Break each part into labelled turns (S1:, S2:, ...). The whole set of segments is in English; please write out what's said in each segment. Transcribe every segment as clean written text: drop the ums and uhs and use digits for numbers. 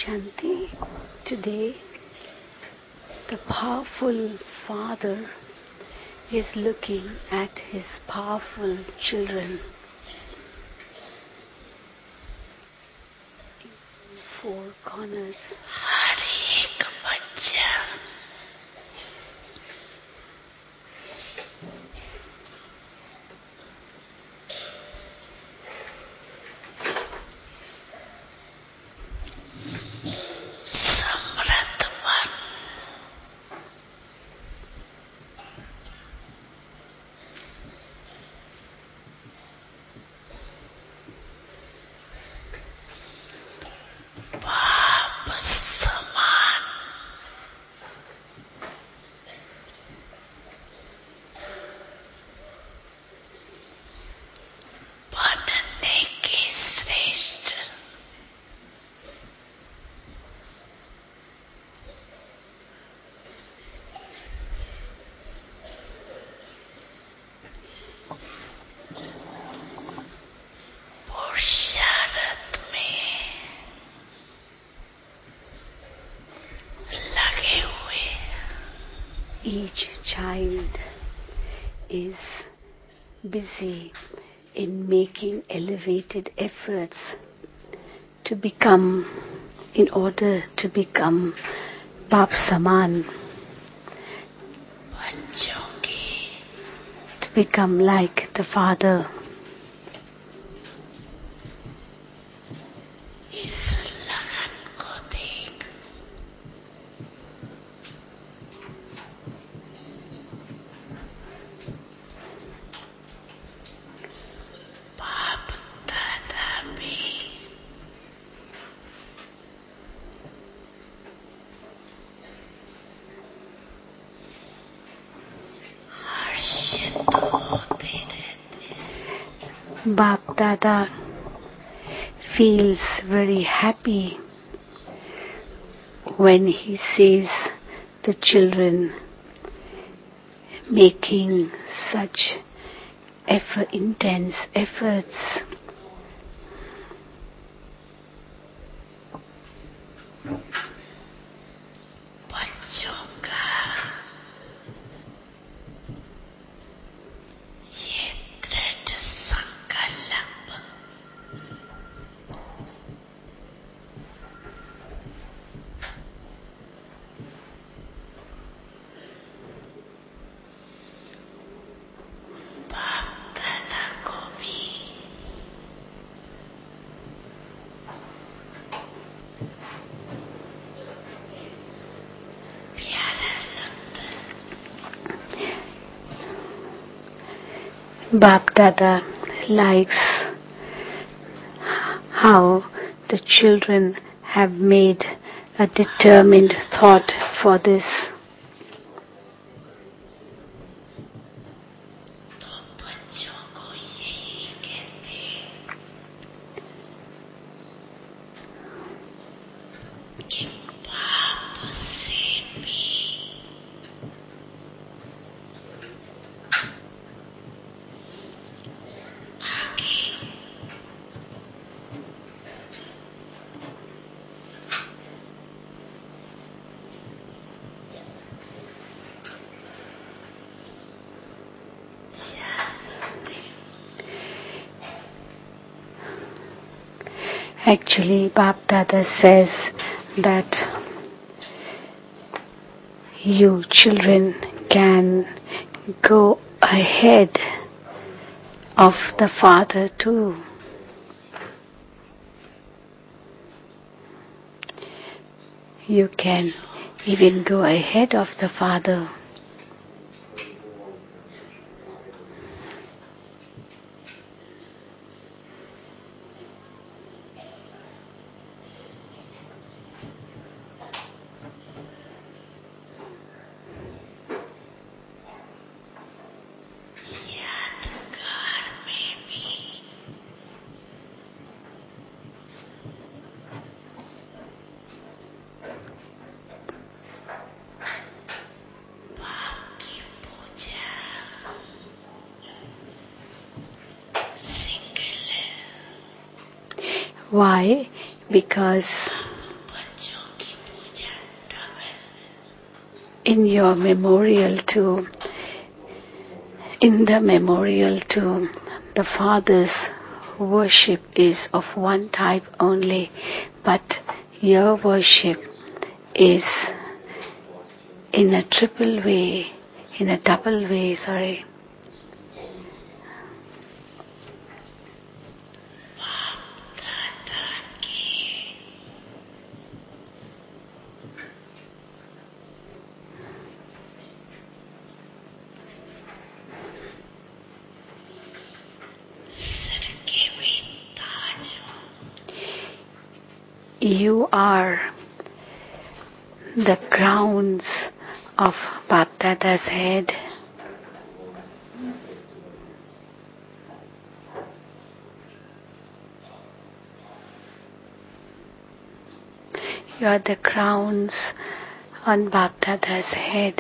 S1: Shanti. Today, the powerful father is looking at his powerful children in four corners. Each child is busy in making elevated efforts in order to become Bap Saman, to become like the Father. Bap Dada feels very happy when he sees the children making such intense efforts. Bap Dada likes how the children have made a determined thought for this. Actually, Bap Dada says that you children can go ahead of the Father too. You can even go ahead of the Father. Why? Because in your memorial to, in the memorial to the Father's worship is of one type only, but your worship is in a double way, sorry. You are the crowns of Bapdada's head. You are the crowns on Bapdada's head.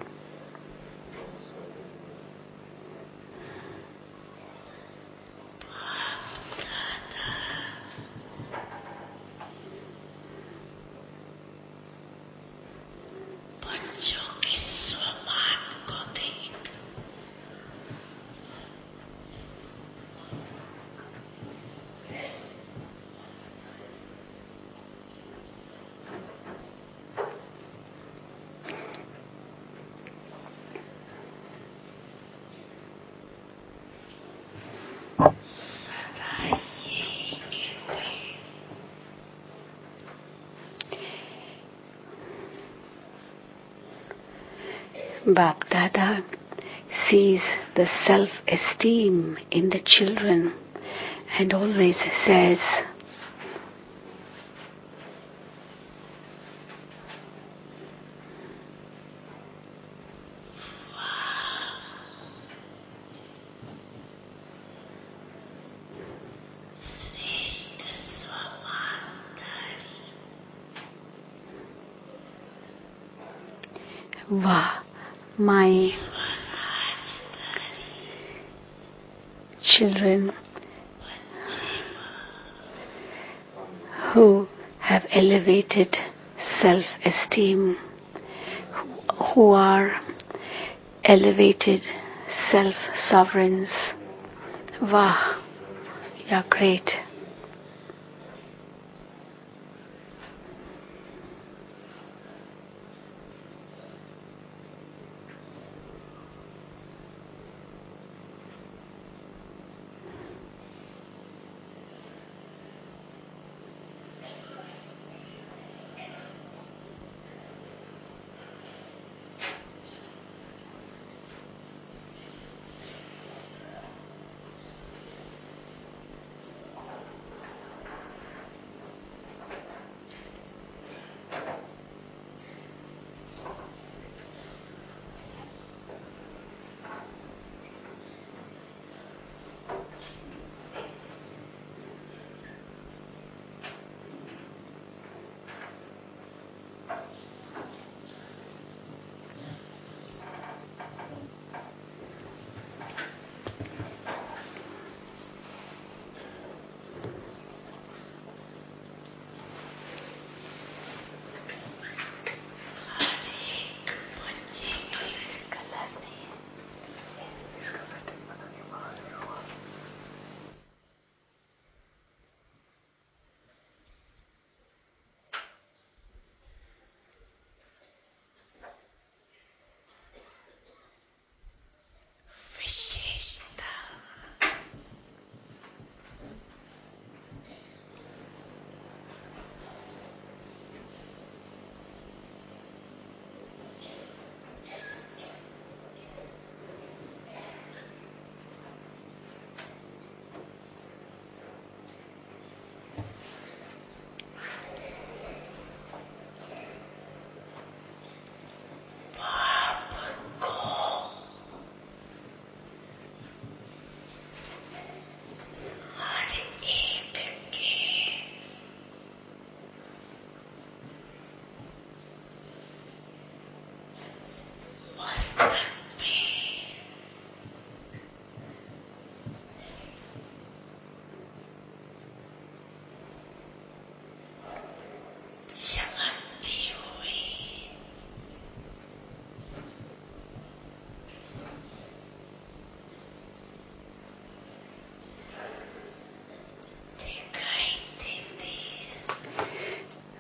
S1: Bapdada sees the self-esteem in the children and always says, Wow, my children who have elevated self-esteem, who are elevated self-sovereigns. Wow, you're great.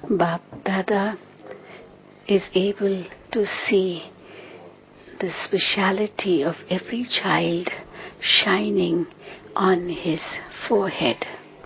S1: Bap Dada is able to see the speciality of every child shining on his forehead.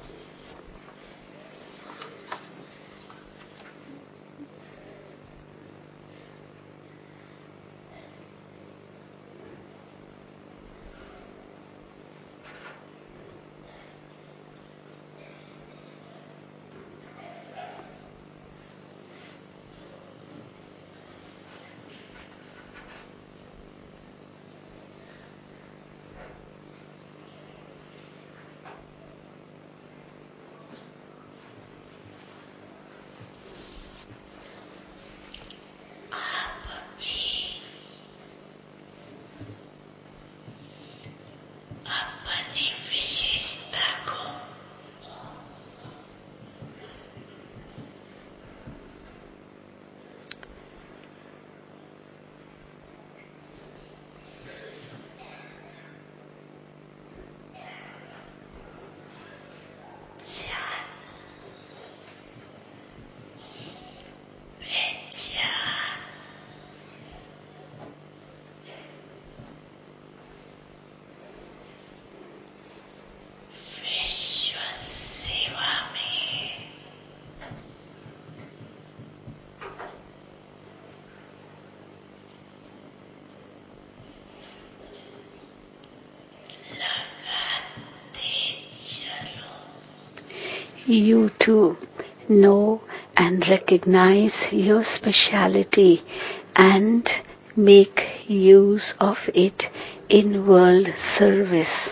S1: You too know and recognize your speciality and make use of it in world service.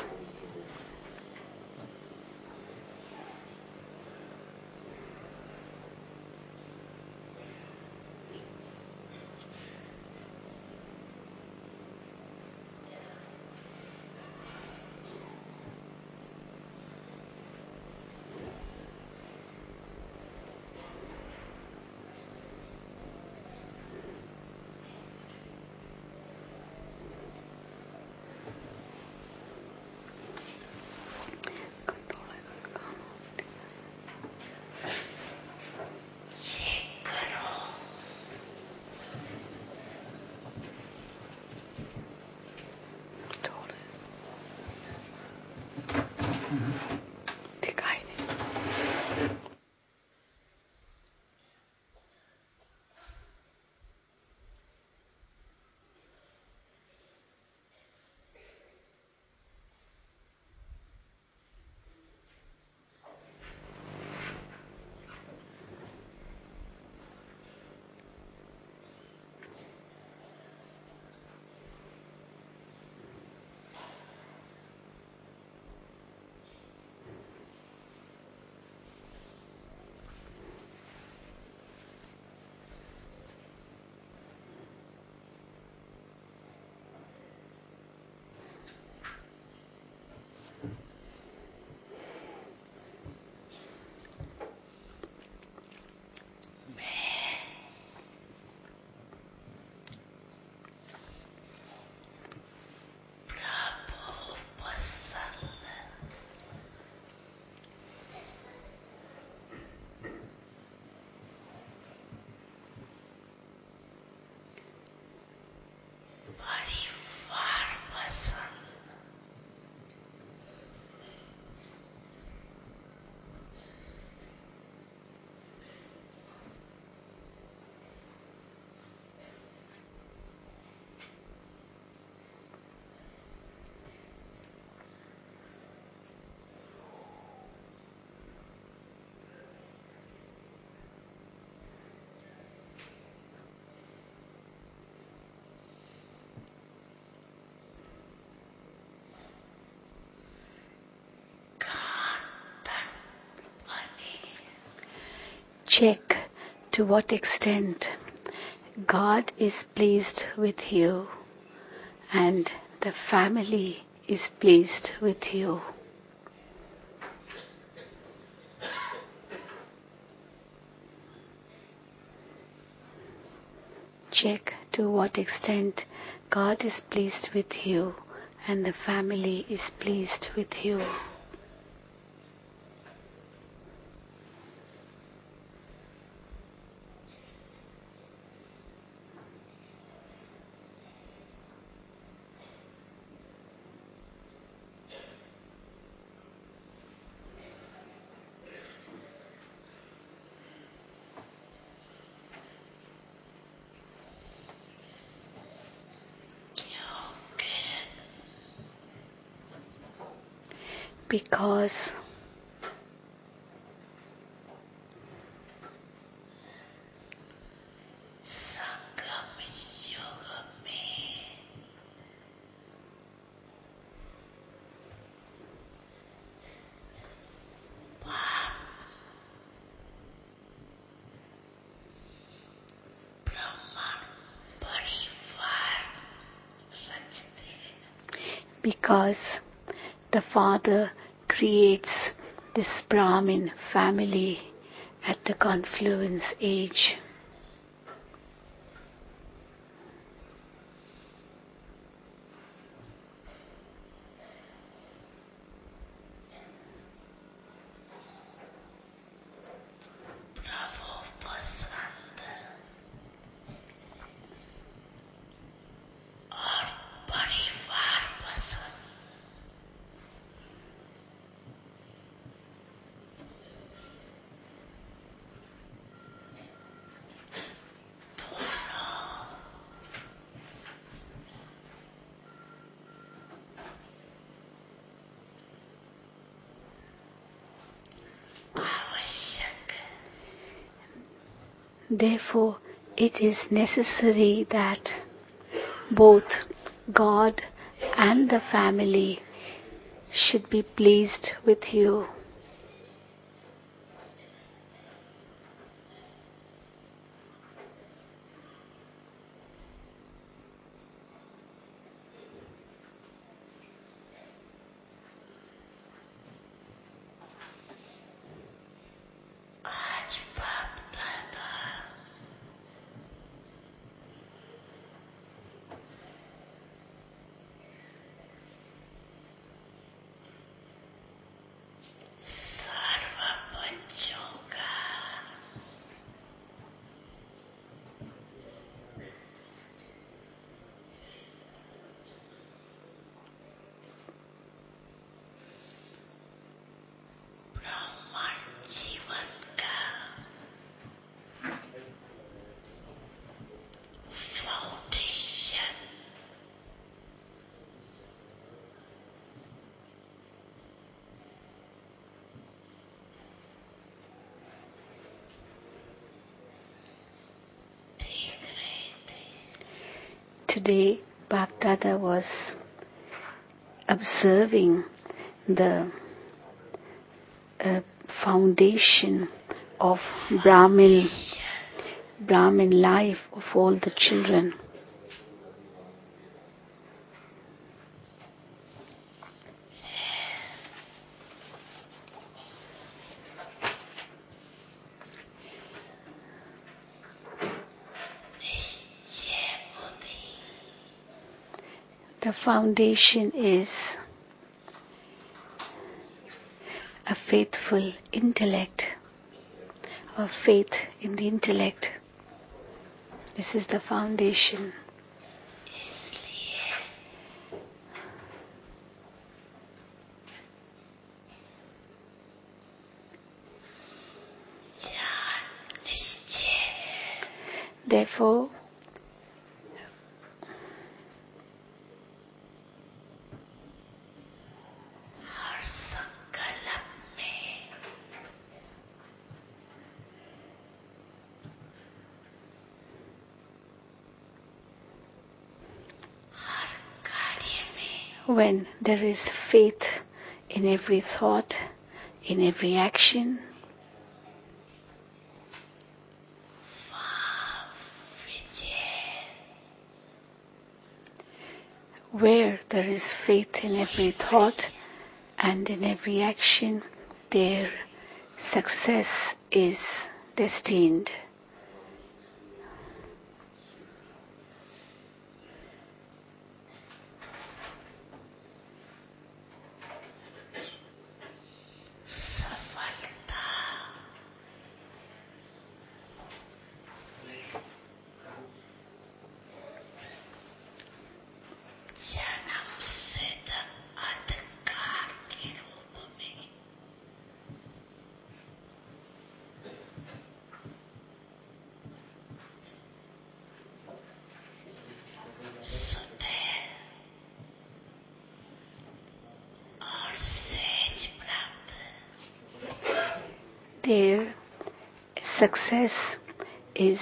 S1: Check to what extent God is pleased with you and the family is pleased with you. Check to what extent God is pleased with you and the family is pleased with you. because because the Father creates this Brahmin family at the confluence age. Therefore, it is necessary that both God and the family should be pleased with you. Today, Bapdada was observing the foundation of Brahmin life of all the children. The foundation is a faithful intellect, or faith in the intellect. This is the foundation. Therefore, when there is faith in every thought, in every action, where there is faith in every thought and in every action, their success is destined. success is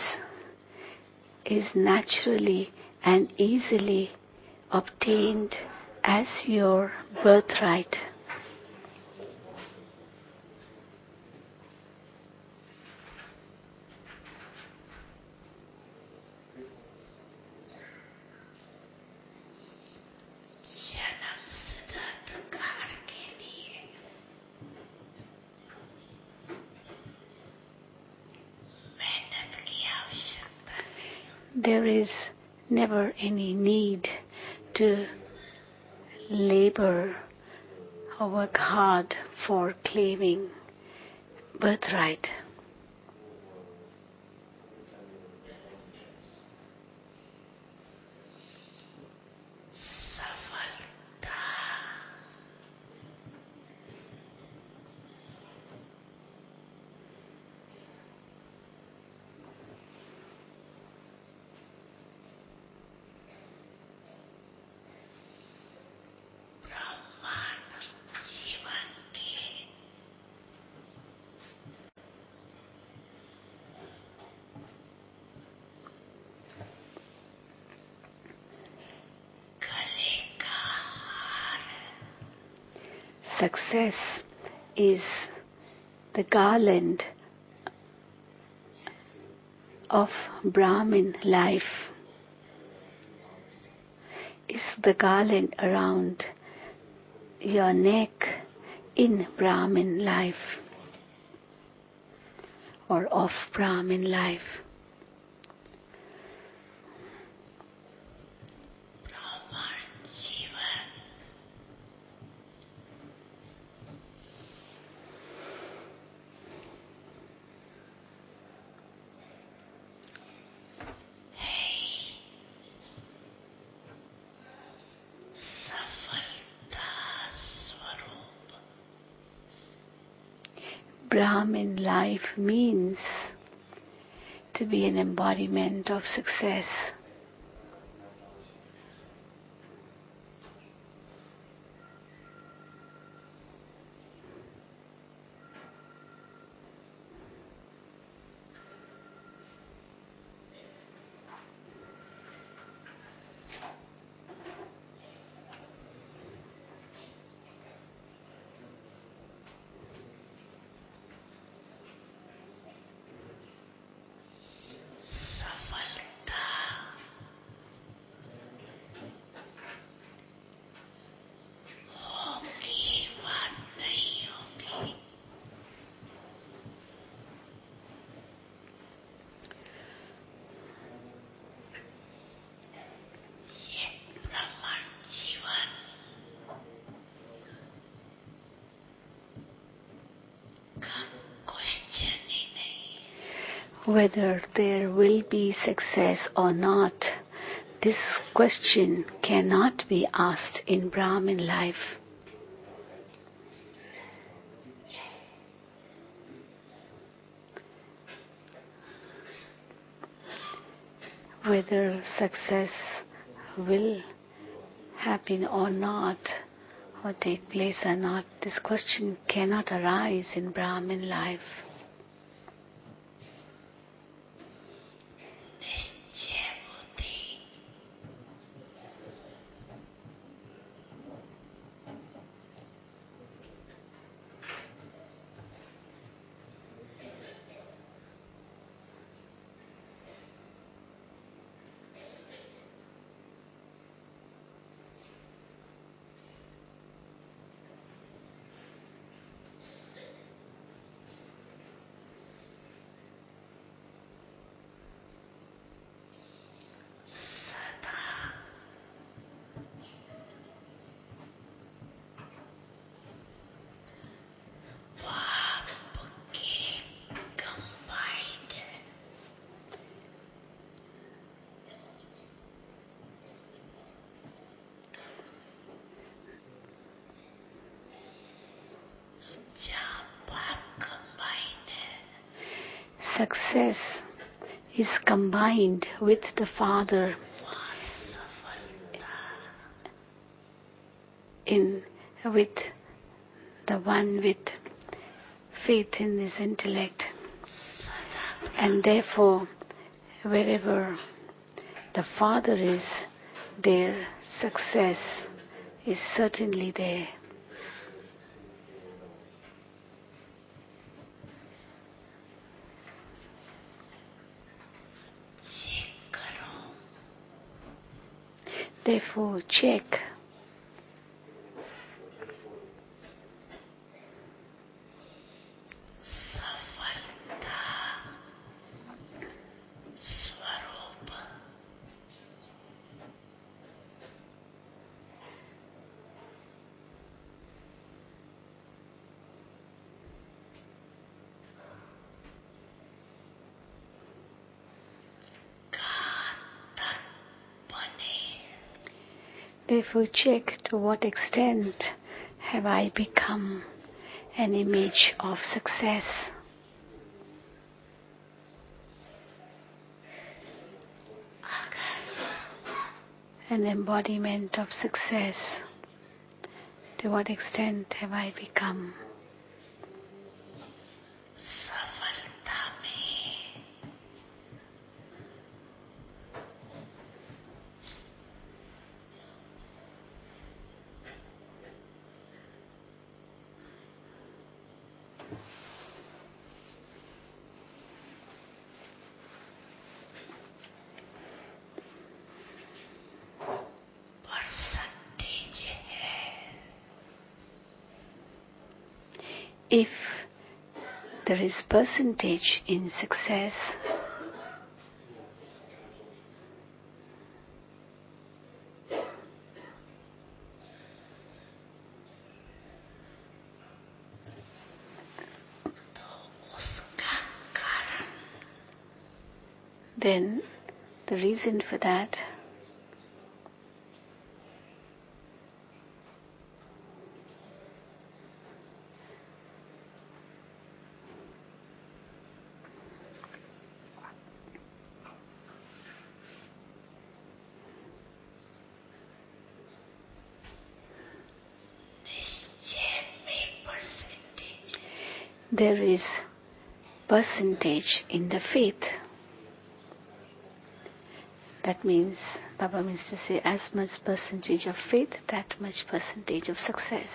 S1: naturally and easily obtained as your birthright. There is never any need to labor or work hard for claiming birthright. Success is the garland of Brahmin life, is the garland around your neck in Brahmin life or of Brahmin life. Brahmin life means to be an embodiment of success. Whether there will be success or not, this question cannot be asked in Brahmin life. Whether success will happen or not, or take place or not, this question cannot arise in Brahmin life. Success is combined with the Father with the one with faith in his intellect. And therefore, wherever the Father is, their success is certainly there. Therefore, check. Therefore, check to what extent have I become an image of success, an embodiment of success. To what extent have I become? If there is percentage in success, then the reason for that there is percentage in the faith. That means, Baba means to say, as much percentage of faith, that much percentage of success.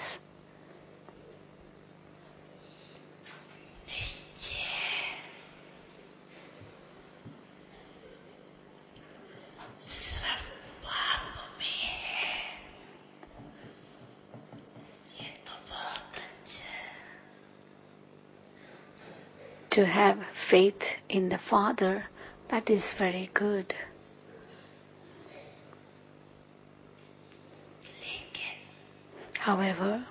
S1: To have faith in the Father, that is very good. However,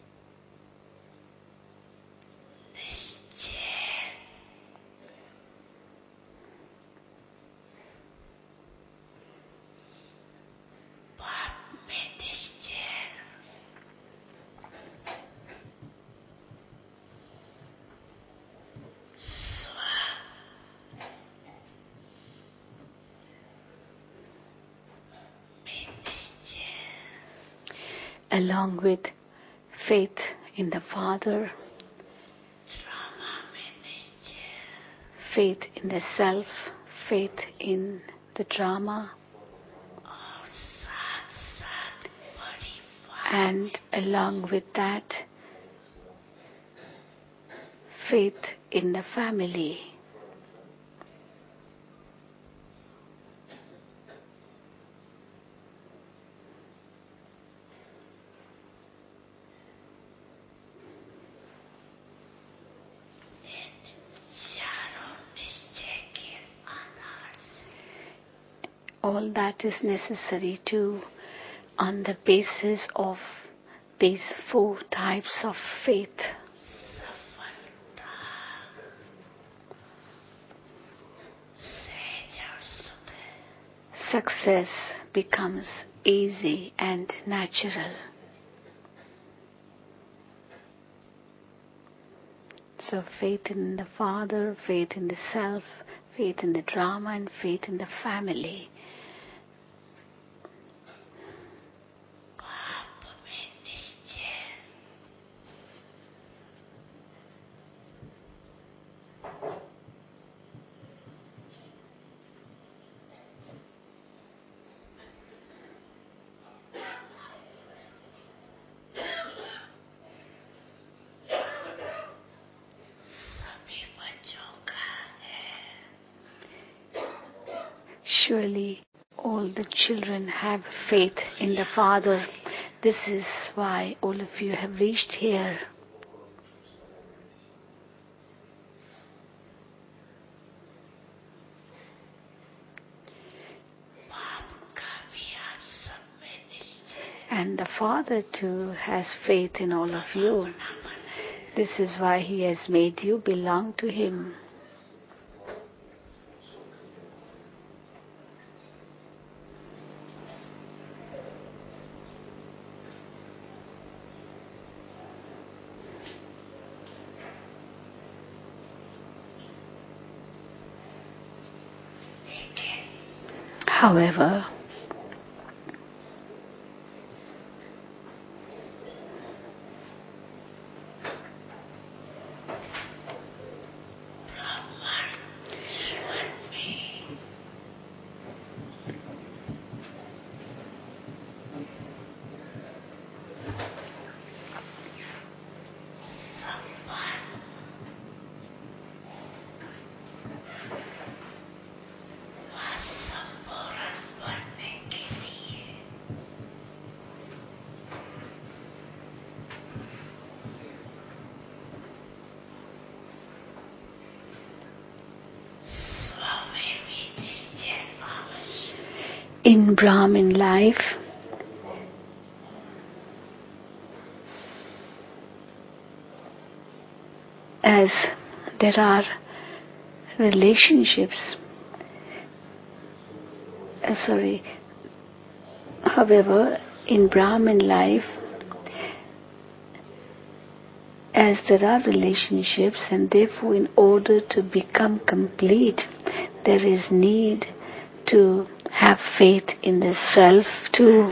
S1: along with faith in the Father, faith in the self, faith in the drama, and along with that, faith in the family. All that is necessary too on the basis of these 4 types of faith. Success becomes easy and natural. So faith in the Father, faith in the self, faith in the drama, and faith in the family. Surely all the children have faith in the Father. This is why all of you have reached here. And the Father too has faith in all of you. This is why He has made you belong to Him. However, in Brahmin life, as there are relationships, however, in Brahmin life, as there are relationships, and therefore in order to become complete, there is need to have faith in the self too.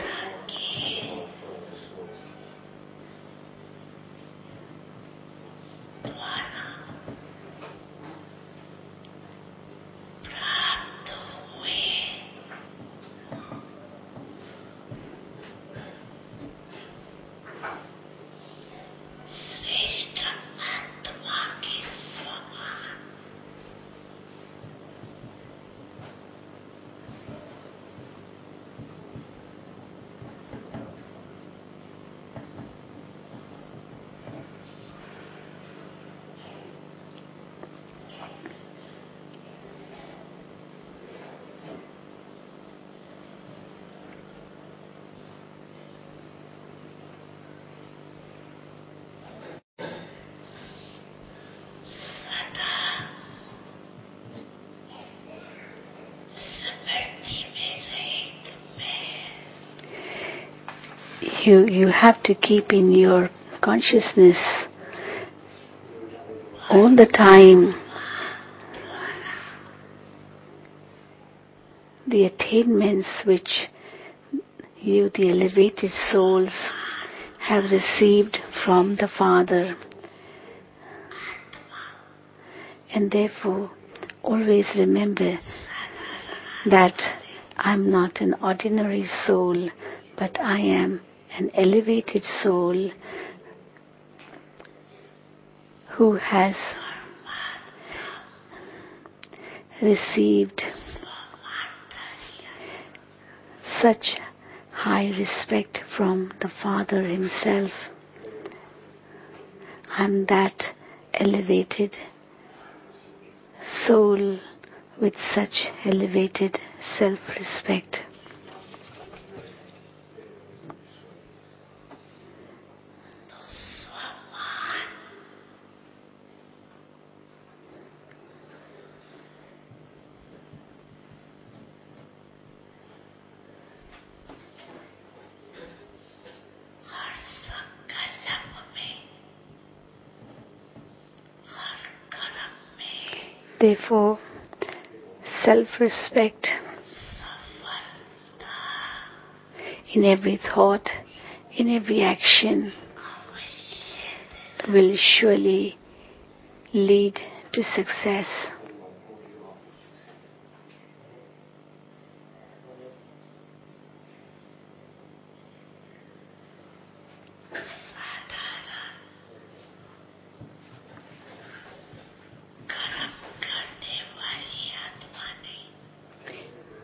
S1: You have to keep in your consciousness all the time the attainments which you, the elevated souls, have received from the Father. And therefore, always remember that I'm not an ordinary soul, but I am an elevated soul who has received such high respect from the Father Himself. I'm that elevated soul with such elevated self-respect. Therefore, self-respect in every thought, in every action will surely lead to success.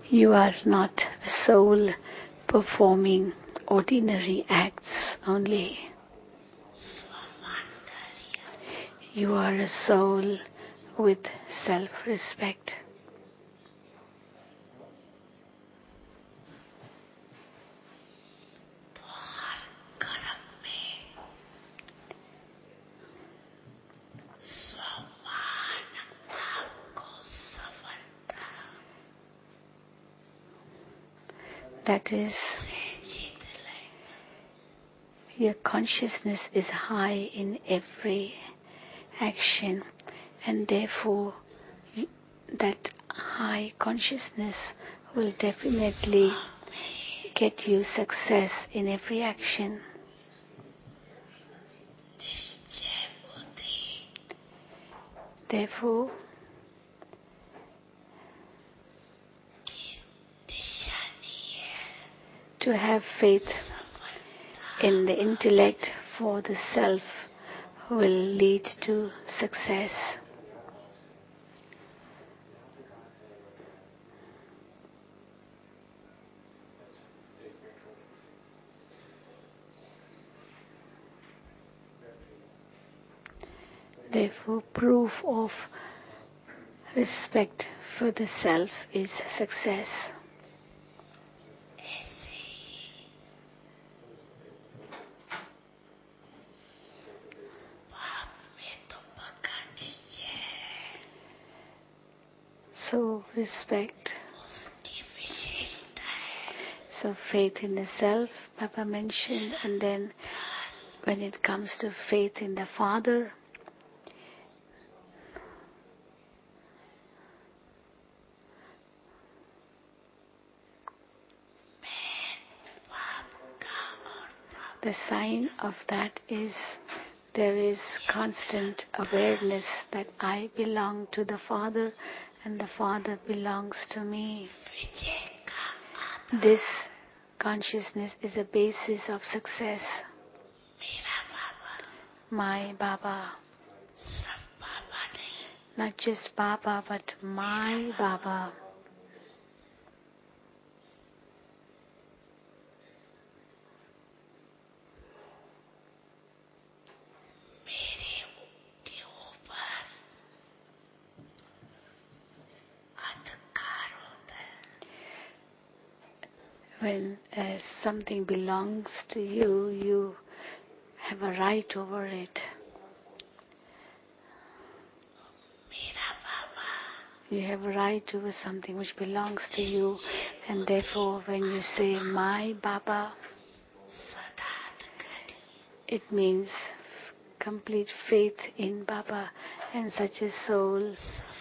S1: You are not a soul performing ordinary acts only. You are a soul with self-respect. That is, your consciousness is high in every action, and therefore that high consciousness will definitely get you success in every action. Therefore, to have faith in the intellect for the self will lead to success. Therefore, proof of respect for the self is success. So respect. So faith in the self, Papa mentioned, and then when it comes to faith in the Father, the sign of that is there is constant awareness that I belong to the Father and the Father belongs to me. This consciousness is a basis of success. My Baba. Not just Baba, but my Baba. When something belongs to you, you have a right over it. You have a right over something which belongs to you, and therefore when you say my Baba, it means complete faith in Baba, and such a soul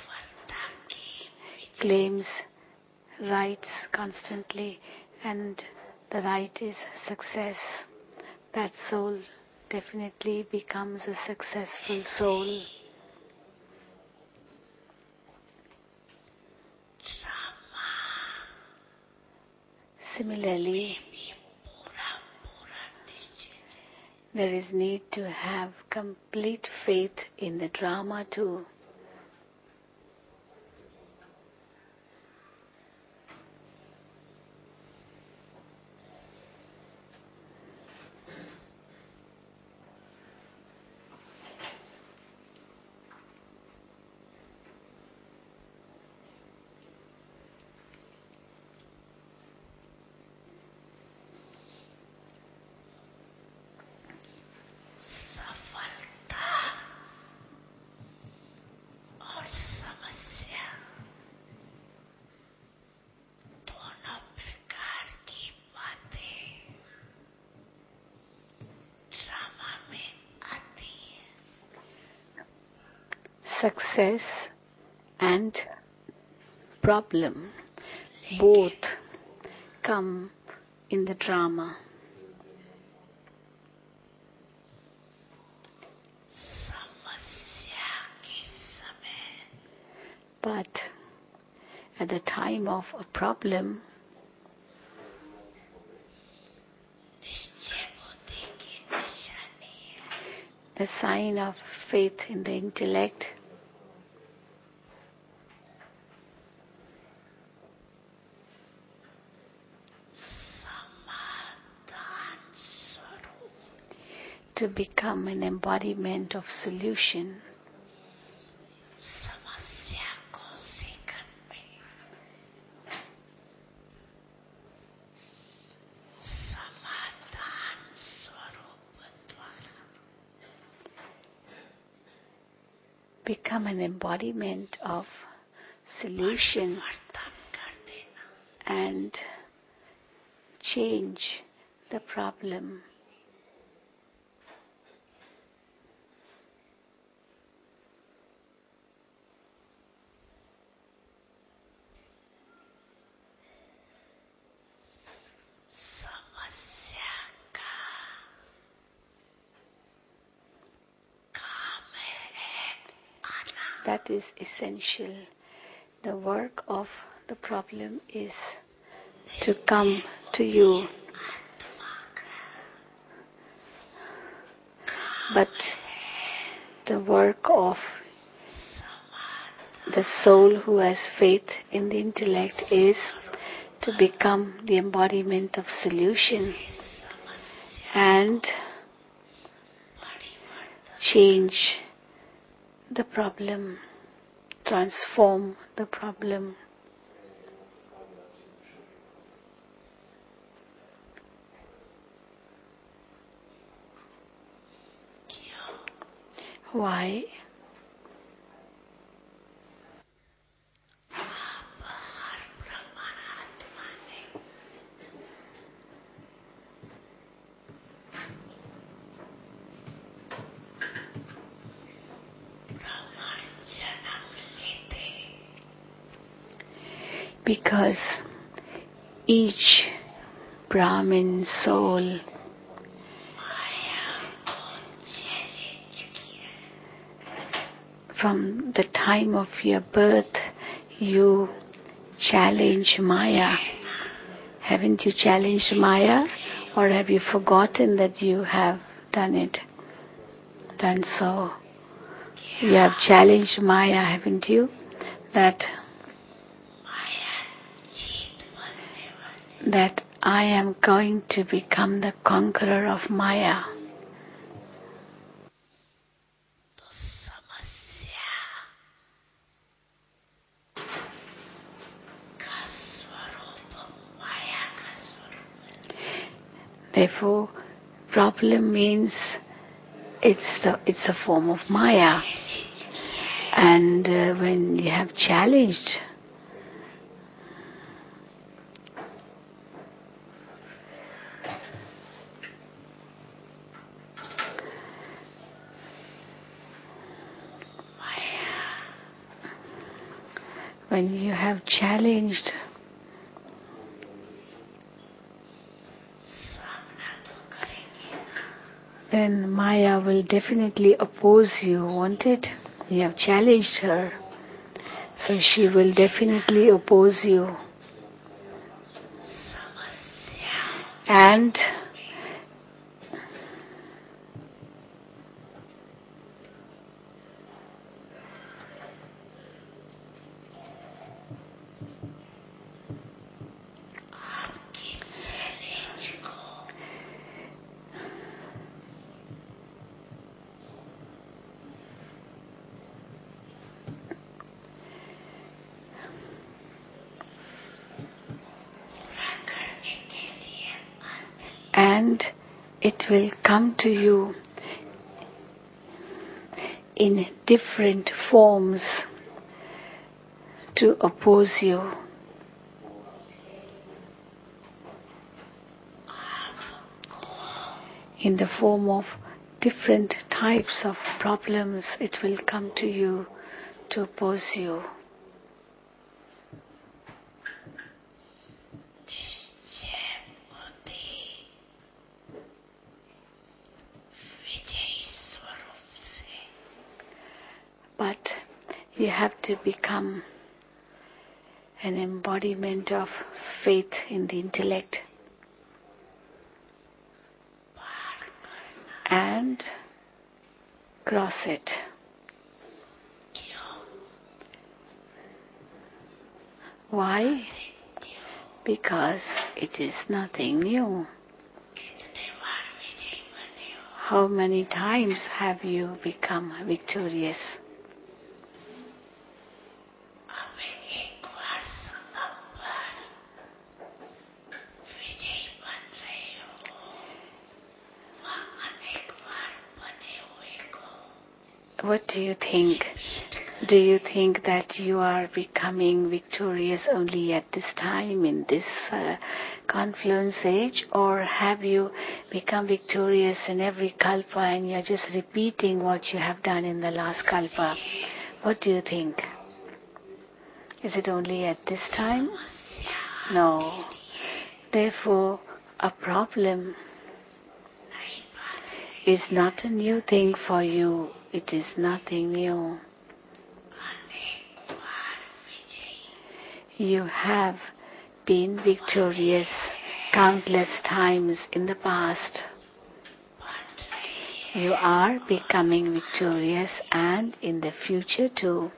S1: claims rights constantly, and the right is success. That soul definitely becomes a successful soul. Similarly, there is need to have complete faith in the drama too. Success and problem both come in the drama. But at the time of a problem, the sign of faith in the intellect to become an embodiment of solution. Become an embodiment of solution and change the problem. That is essential. The work of the problem is to come to you. But the work of the soul who has faith in the intellect is to become the embodiment of solution and change the problem, transform the problem. Why? Because each Brahmin soul from the time of your birth, you challenge Maya. Haven't you challenged Maya? Or have you forgotten that you have done so? You have challenged Maya, haven't you? That I am going to become the conqueror of Maya. Therefore, problem means it's a form of Maya. And when you have challenged then Maya will definitely oppose you, won't it? You have challenged her, so she will definitely oppose you. And it will come to you in different forms to oppose you. In the form of different types of problems, it will come to you to oppose you. But you have to become an embodiment of faith in the intellect and cross it. Why? Because it is nothing new. How many times have you become victorious? What do you think? Do you think that you are becoming victorious only at this time, in this confluence age, or have you become victorious in every kalpa and you're just repeating what you have done in the last kalpa? What do you think? Is it only at this time? No. Therefore, a problem is not a new thing for you. It is nothing new. You have been victorious countless times in the past. You are becoming victorious, and in the future too.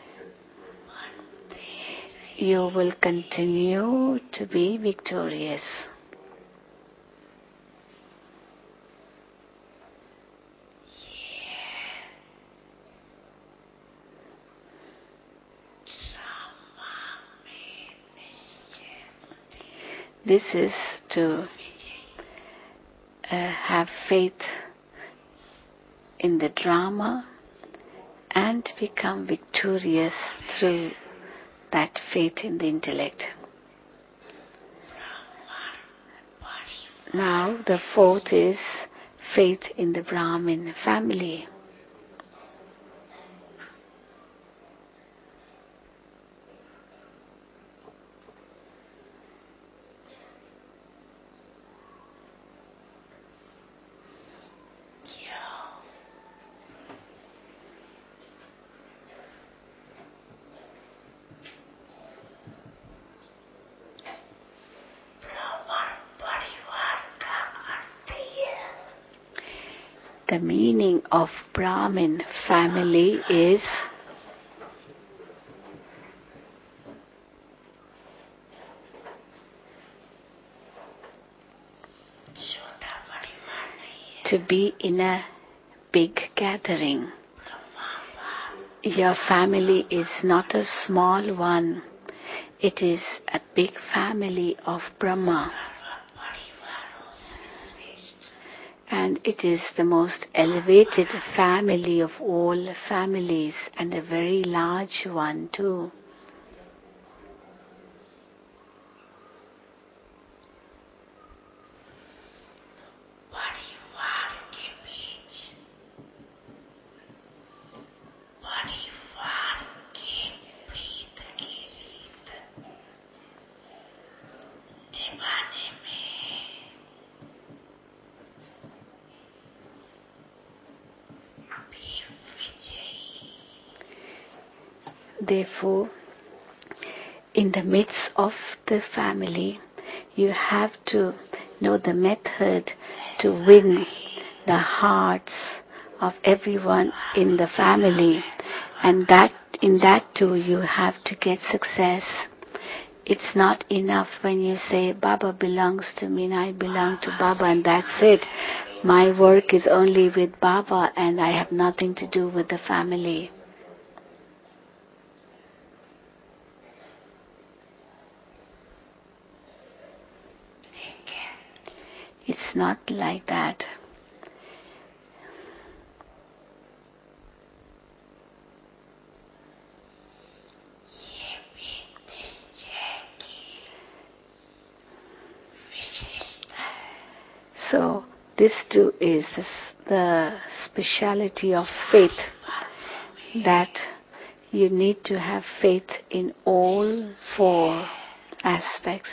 S1: You will continue to be victorious. This is to have faith in the drama and become victorious through that faith in the intellect. Now the fourth is faith in the Brahmin family. The meaning of Brahmin family is to be in a big gathering. Your family is not a small one. It is a big family of Brahma. And it is the most elevated family of all families, and a very large one too. Therefore, in the midst of the family, you have to know the method to win the hearts of everyone in the family, and that in that too you have to get success. It's not enough when you say Baba belongs to me and I belong to Baba and that's it. My work is only with Baba and I have nothing to do with the family. It's not like that. So this too is the speciality of faith, that you need to have faith in all four aspects.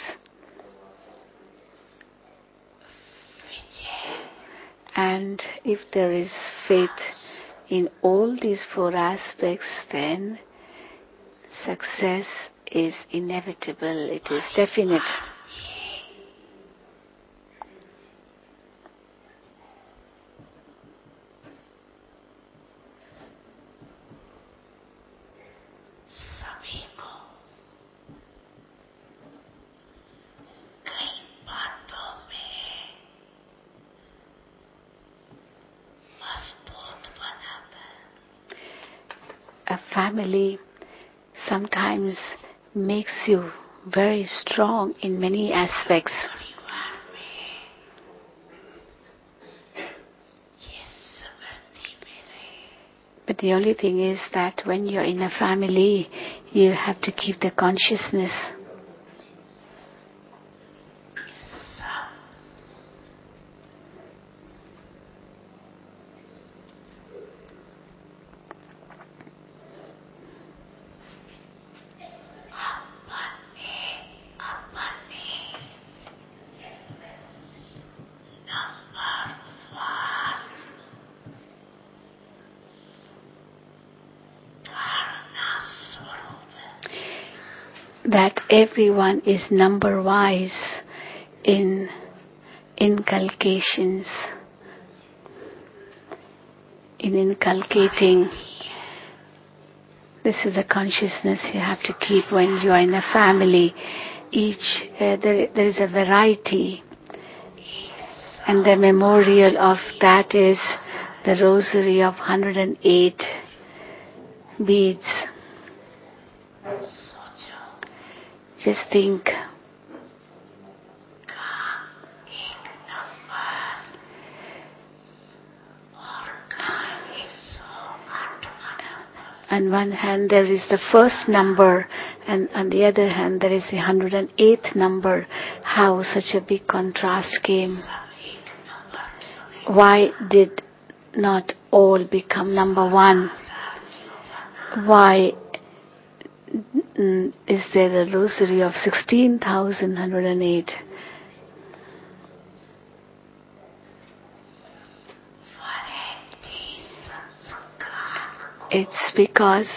S1: And if there is faith in all these four aspects, then success is inevitable, it is definite. family sometimes makes you very strong in many aspects. But the only thing is that when you're in a family, you have to keep the consciousness. That everyone is number-wise in inculcations, in inculcating. This is the consciousness you have to keep when you are in a family. There is a variety, and the memorial of that is the rosary of 108 beads. Just think. On one hand there is the first number, and on the other hand there is the 108th number. How such a big contrast came? Why did not all become number one? Why is there a rosary of 16,108? It's because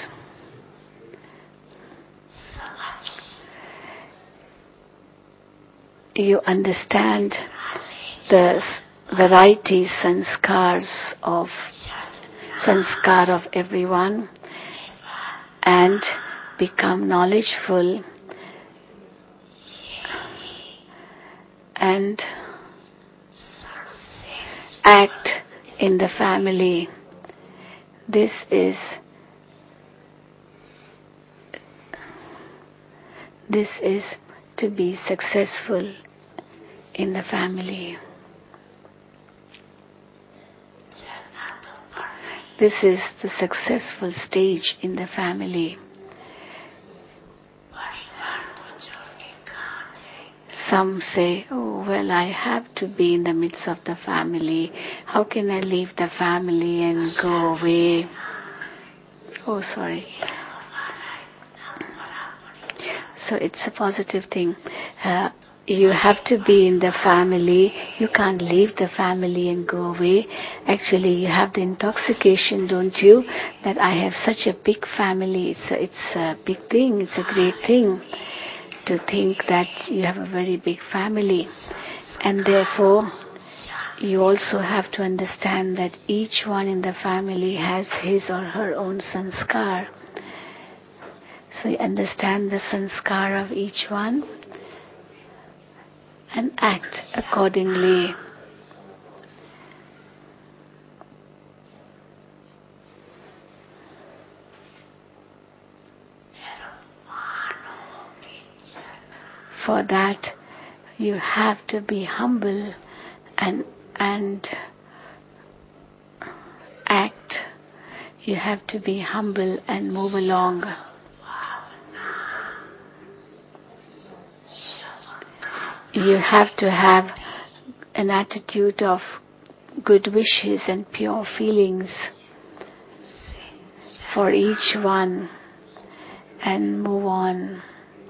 S1: you understand the variety sanskar of everyone and become knowledgeful and act in the family. This is to be successful in the family. This is the successful stage in the family. Some say, oh, well, I have to be in the midst of the family. How can I leave the family and go away? Oh, sorry. So it's a positive thing. You have to be in the family. You can't leave the family and go away. Actually, you have the intoxication, don't you? That I have such a big family. It's a big thing. It's a great thing to think that you have a very big family. And therefore, you also have to understand that each one in the family has his or her own sanskar. So you understand the sanskar of each one and act accordingly. For that, you have to be humble and act. You have to be humble and move along. You have to have an attitude of good wishes and pure feelings for each one and move on.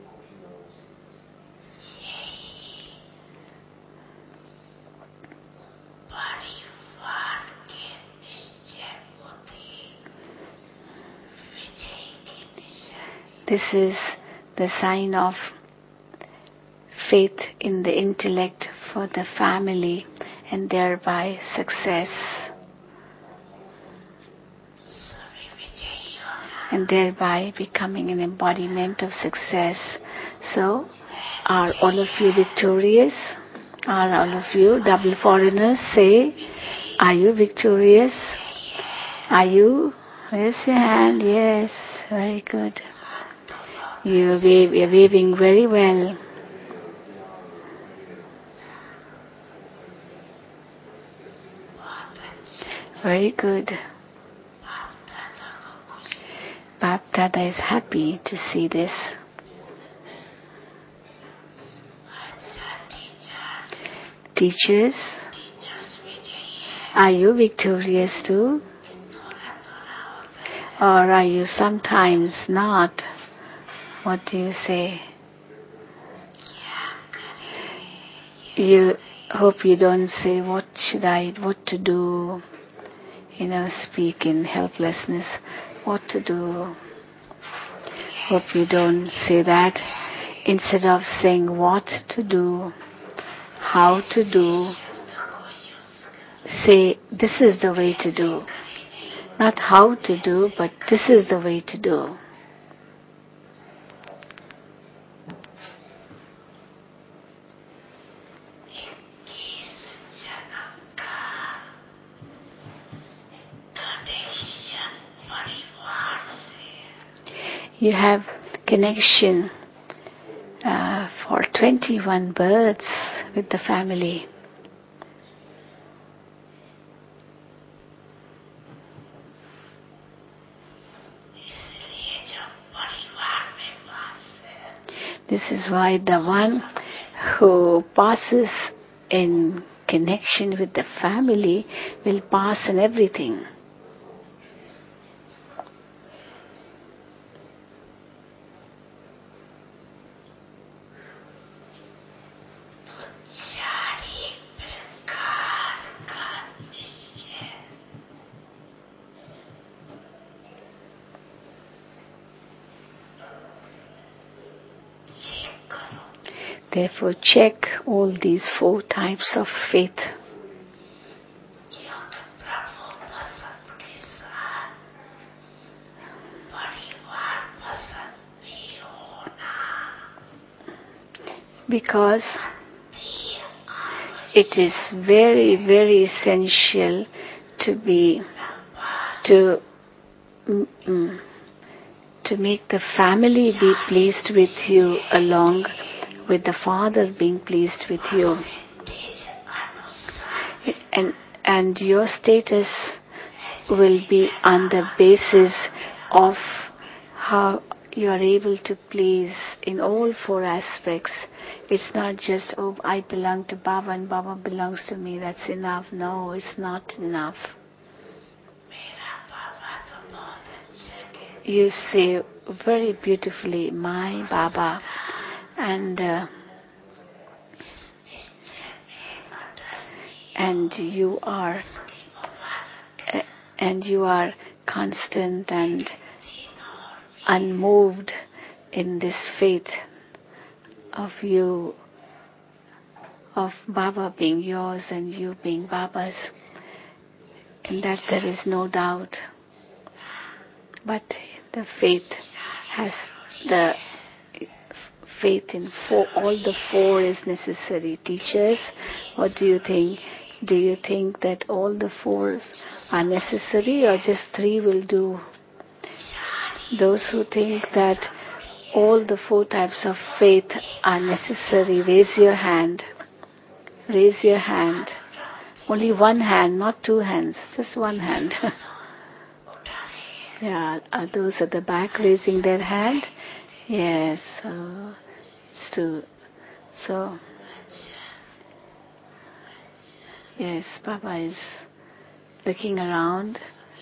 S1: This is the sign of faith in the intellect for the family and thereby success. And thereby becoming an embodiment of success. So, are all of you victorious? Are all of you double foreigners? Say, are you victorious? Are you? Raise your hand. Yes. Very good. You're waving very well. Very good. Bap Dada is happy to see this. Teachers, are you victorious too? Or are you sometimes not? What do you say? You hope you don't say, what to do? Speak in helplessness. What to do? Hope you don't say that. Instead of saying what to do, how to do, say, this is the way to do. Not how to do, but this is the way to do. You have connection for 21 births with the family. This is why the one who passes in connection with the family will pass in everything. Therefore, check all these 4 types of faith. Because it is very, very essential to make the family be pleased with you along with the Father being pleased with you. And your status will be on the basis of how you are able to please in all 4 aspects. It's not just, I belong to Baba and Baba belongs to me, that's enough. No, it's not enough. You say very beautifully, my Baba, and you are constant and unmoved in this faith of you, of Baba being yours and you being Baba's. In that there is no doubt. But the faith has the faith in all the 4 is necessary. Teachers, what do you think? Do you think that all the 4 are necessary or just 3 will do? Those who think that all the 4 types of faith are necessary, raise your hand. Raise your hand. Only 1 hand, not 2 hands, just 1 hand. Yeah, are those at the back raising their hand? Yes, so yes, Baba is looking around.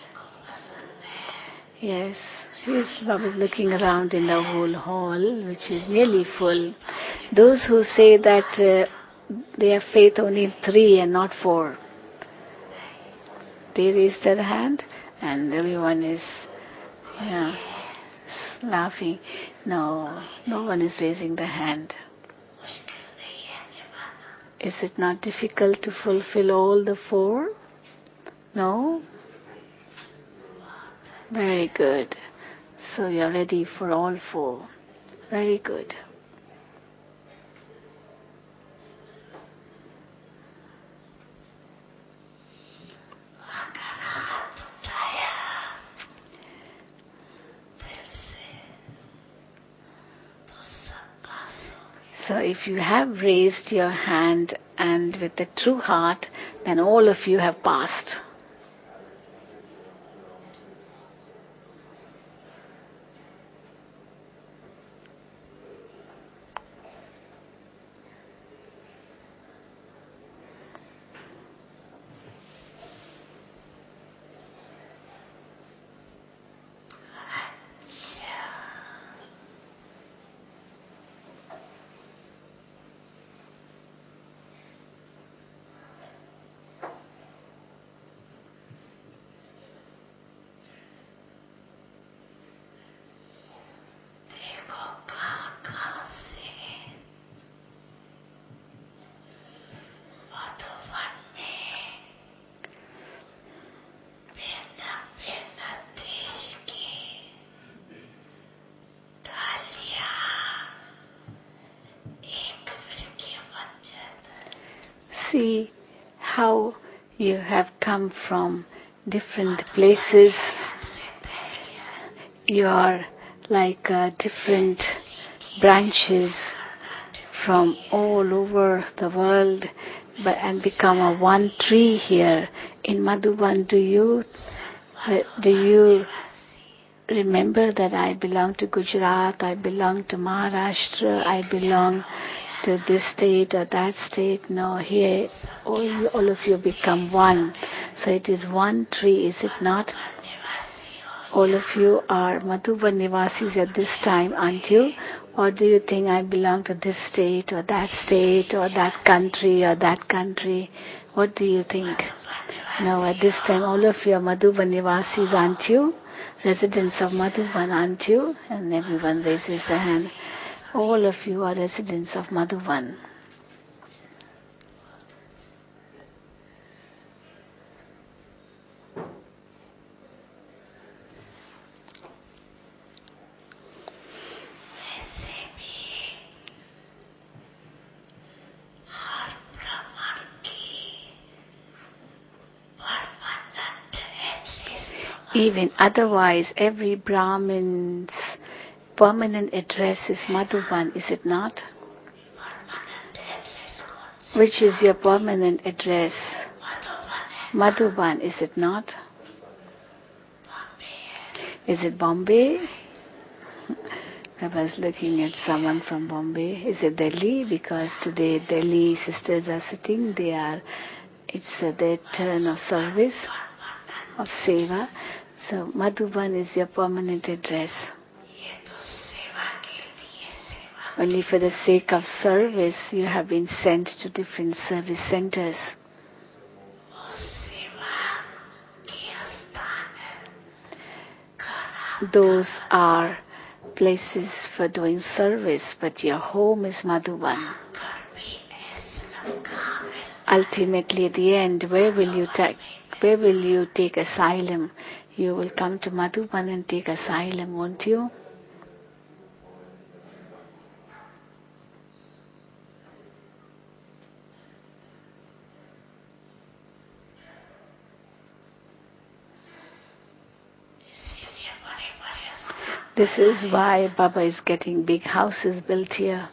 S1: Yes, Baba is looking around in the whole hall, which is nearly full. Those who say that they have faith only in 3 and not 4, they raise their hand and everyone is laughing. No one is raising the hand. Is it not difficult to fulfill all the 4? No? Very good. So you're ready for all 4. Very good. So if you have raised your hand and with a true heart, then all of you have passed. See how you have come from different places. You are like different branches from all over the world and become a one tree here in Madhuban. Do you remember that I belong to Gujarat, I belong to Maharashtra, I belong to this state or that state? No, here all of you become one. So it is one tree, is it not? All of you are Madhuban Nivasis at this time, aren't you? Or do you think I belong to this state or that country or that country? What do you think? No, at this time all of you are Madhuban Nivasis, aren't you? Residents of Madhuban, aren't you? And everyone raises their hand. All of you are residents of Madhuban. Even otherwise, every Brahmin's permanent address is Madhuban, is it not? Which is your permanent address? Madhuban, is it not? Is it Bombay? I was looking at someone from Bombay. Is it Delhi? Because today Delhi sisters are sitting. It's their turn of service, of seva. So Madhuban is your permanent address. Only for the sake of service, you have been sent to different service centers. Those are places for doing service, but your home is Madhuban. Ultimately, at the end, where will you take asylum? You will come to Madhuban and take asylum, won't you? This is why Baba is getting big houses built here.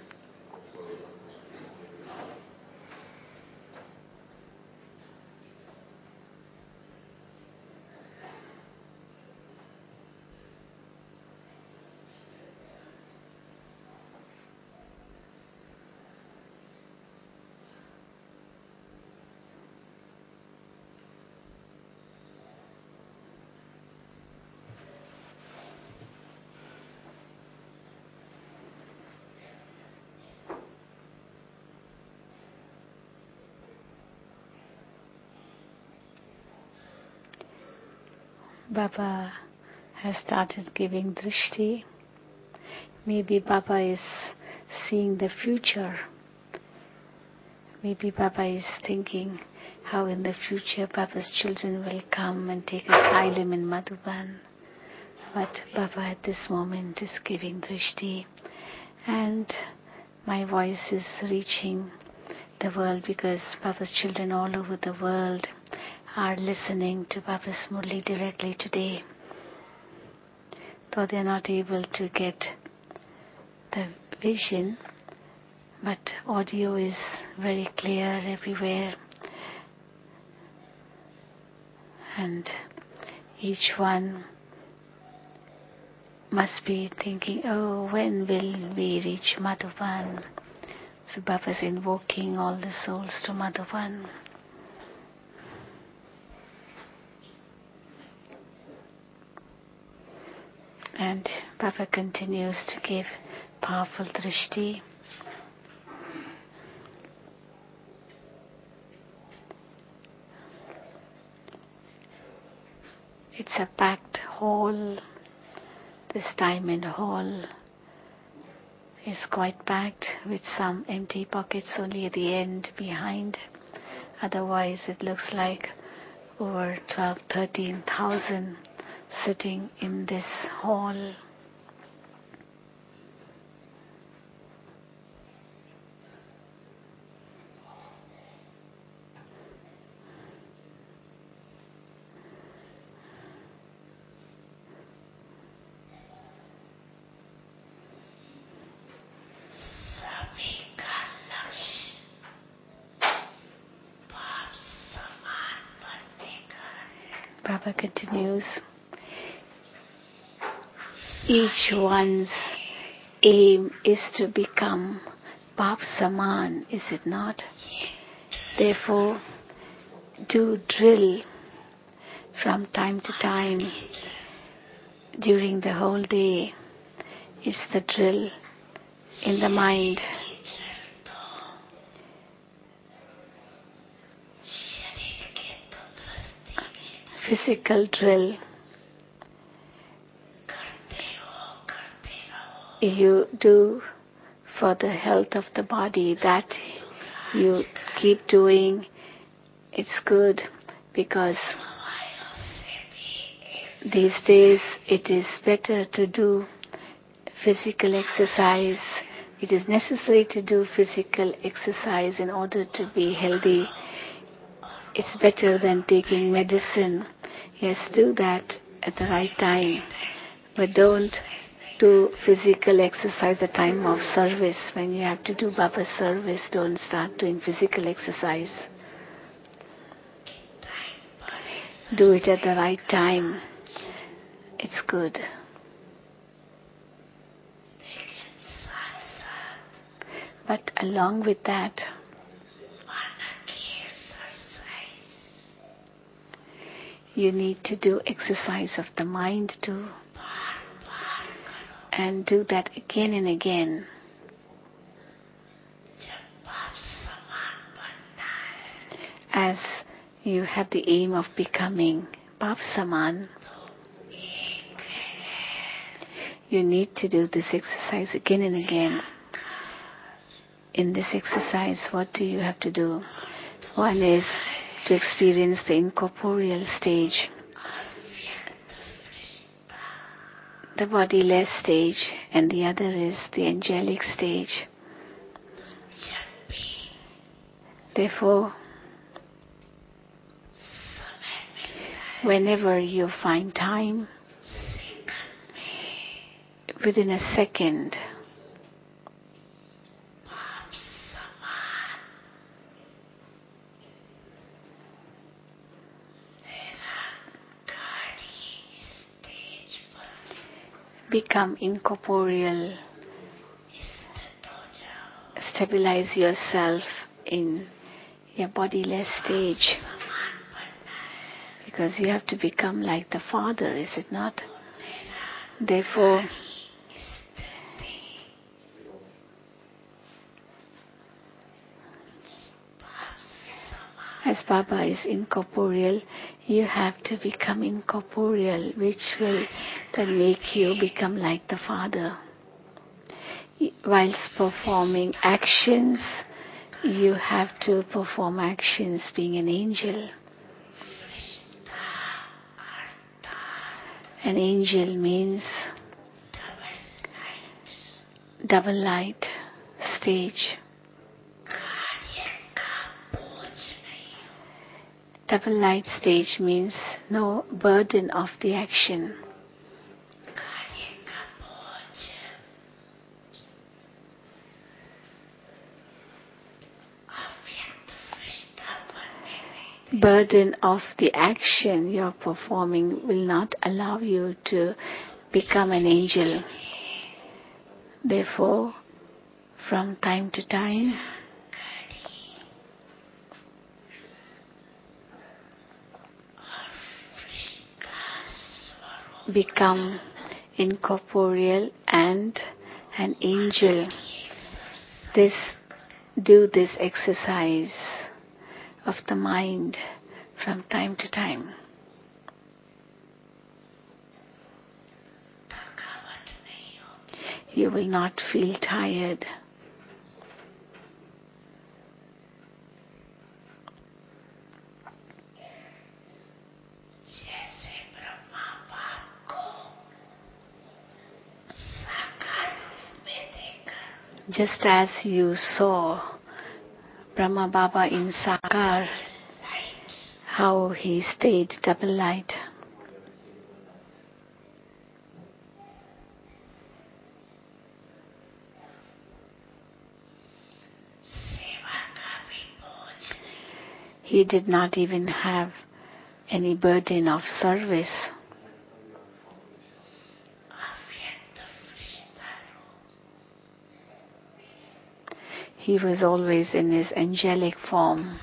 S1: Baba has started giving drishti. Maybe Baba is seeing the future. Maybe Baba is thinking how in the future Baba's children will come and take asylum in Madhuban. But Baba at this moment is giving drishti. And my voice is reaching the world because Baba's children all over the world are listening to Baba's Murli directly today. Though they are not able to get the vision, but audio is very clear everywhere, and each one must be thinking, oh, when will we reach Madhuban? So Baba is invoking all the souls to Madhuban. And Baba continues to give powerful drishti. It's a packed hall. This diamond hall is quite packed with some empty pockets only at the end behind. Otherwise it looks like over 13,000 sitting in this hall. Baba continues, each one's aim is to become Bap Saman, is it not? Therefore, do drill from time to time during the whole day. It's the drill in the mind. Physical drill. You do for the health of the body, that you keep doing. It's good because these days it is better to do physical exercise. It is necessary to do physical exercise in order to be healthy. It's better than taking medicine. Yes, do that at the right time. But don't do physical exercise at the time of service. When you have to do Baba's service, don't start doing physical exercise. Do it at the right time. It's good. But along with that, you need to do exercise of the mind too. And do that again and again. As you have the aim of becoming Bap Saman, you need to do this exercise again and again. In this exercise, what do you have to do? One is to experience the incorporeal stage, the bodiless stage, and the other is the angelic stage. Therefore, whenever you find time, within a second, become incorporeal. Stabilize yourself in your bodiless stage. Because you have to become like the Father, is it not? Therefore, as Baba is incorporeal, you have to become incorporeal, which will then make you become like the Father. Whilst performing actions, you have to perform actions being an angel. An angel means double light stage. Double light stage means no burden of the action. burden of the action you're performing will not allow you to become an angel. Therefore, from time to time, become incorporeal and an angel. Do this exercise of the mind from time to time. You will not feel tired. Just as you saw Brahma Baba in Sakar, how he stayed double light. He did not even have any burden of service. He was always in his angelic form.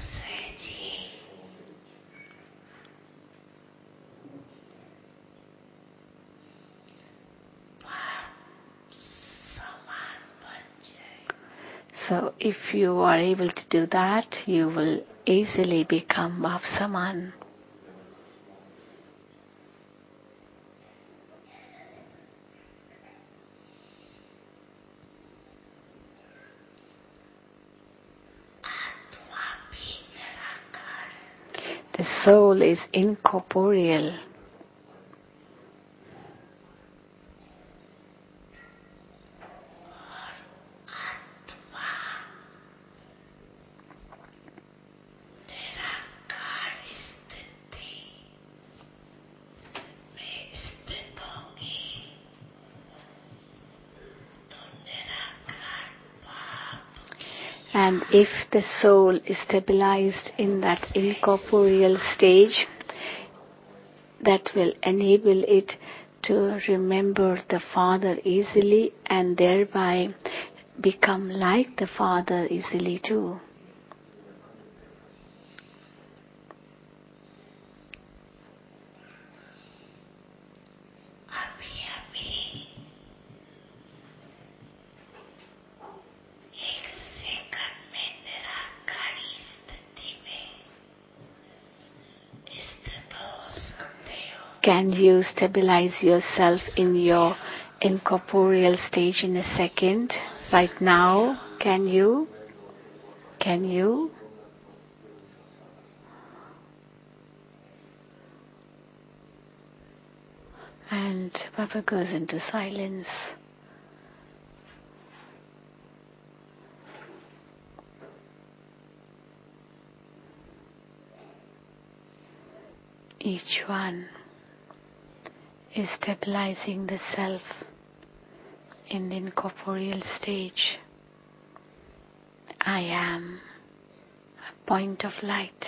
S1: So if you are able to do that, you will easily become Bhava-saman. The soul is incorporeal. And if the soul is stabilized in that incorporeal stage, that will enable it to remember the Father easily and thereby become like the Father easily too. Can you stabilize yourself in your incorporeal stage in a second? Right now, can you? Can you? And Baba goes into silence. Each one is stabilizing the self in the incorporeal stage. I am a point of light.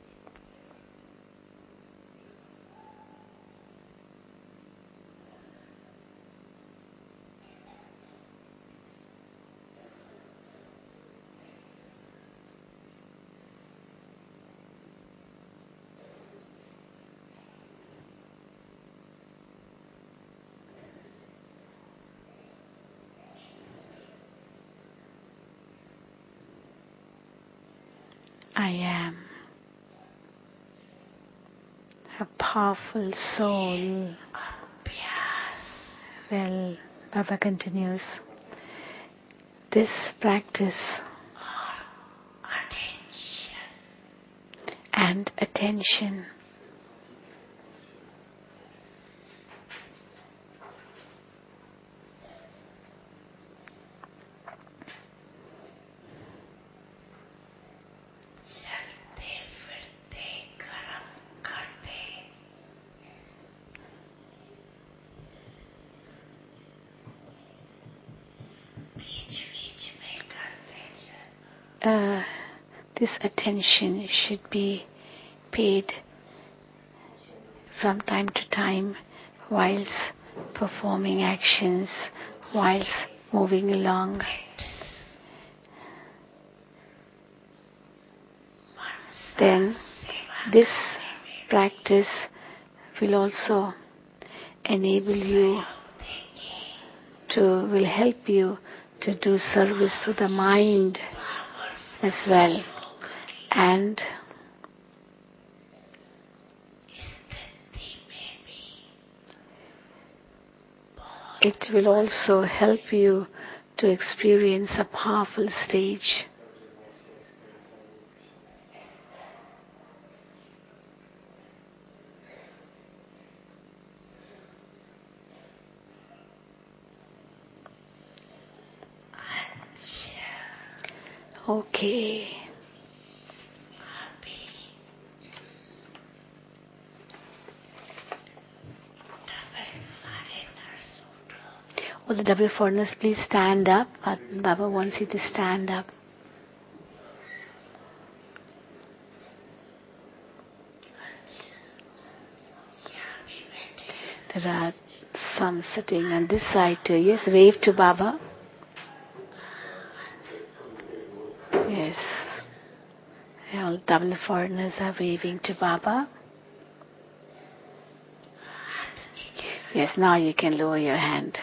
S1: I am a powerful soul. Well, Baba continues, this practice and attention this attention should be paid from time to time whilst performing actions, whilst moving along. Then this practice will also will help you to do service to the mind as well. And it will also help you to experience a powerful stage. Okay. All the double foreigners, please stand up. Baba wants you to stand up. There are some sitting on this side too. Yes, wave to Baba. Yes. All double foreigners are waving to Baba. Yes, now you can lower your hand.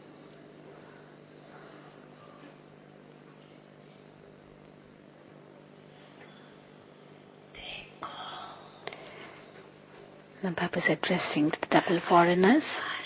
S1: The Baba is addressing to the double foreigners.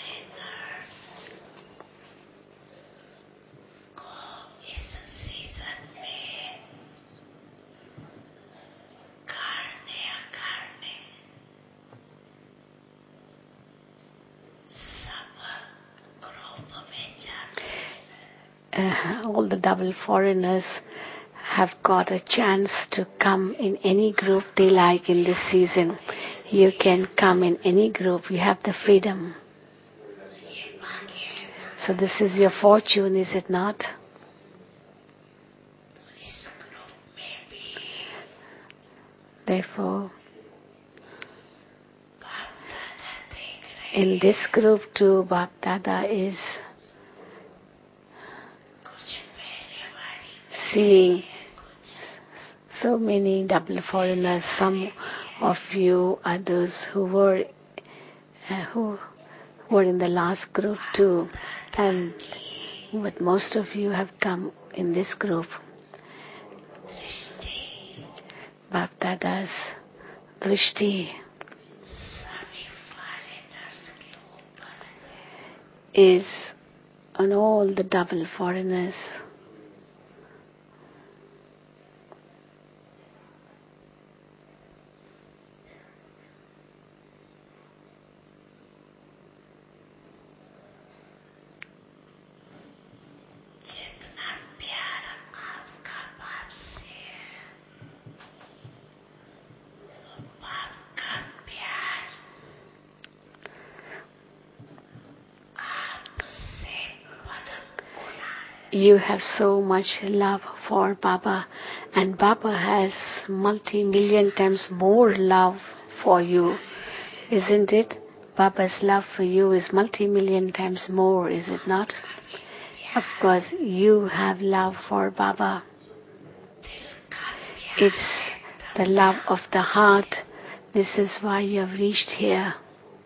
S1: All the double foreigners have got a chance to come in any group they like in this season. You can come in any group. You have the freedom. So this is your fortune, is it not? Therefore, in this group too, Bap Dada is seeing so many double foreigners. Some of you are those who were in the last group too, but most of you have come in this group. Bap Dada's Drishti is on all the double foreigners. You have so much love for Baba, and Baba has multi-million times more love for you, isn't it? Baba's love for you is multi-million times more, is it not? Of course, you have love for Baba. It's the love of the heart. This is why you have reached here.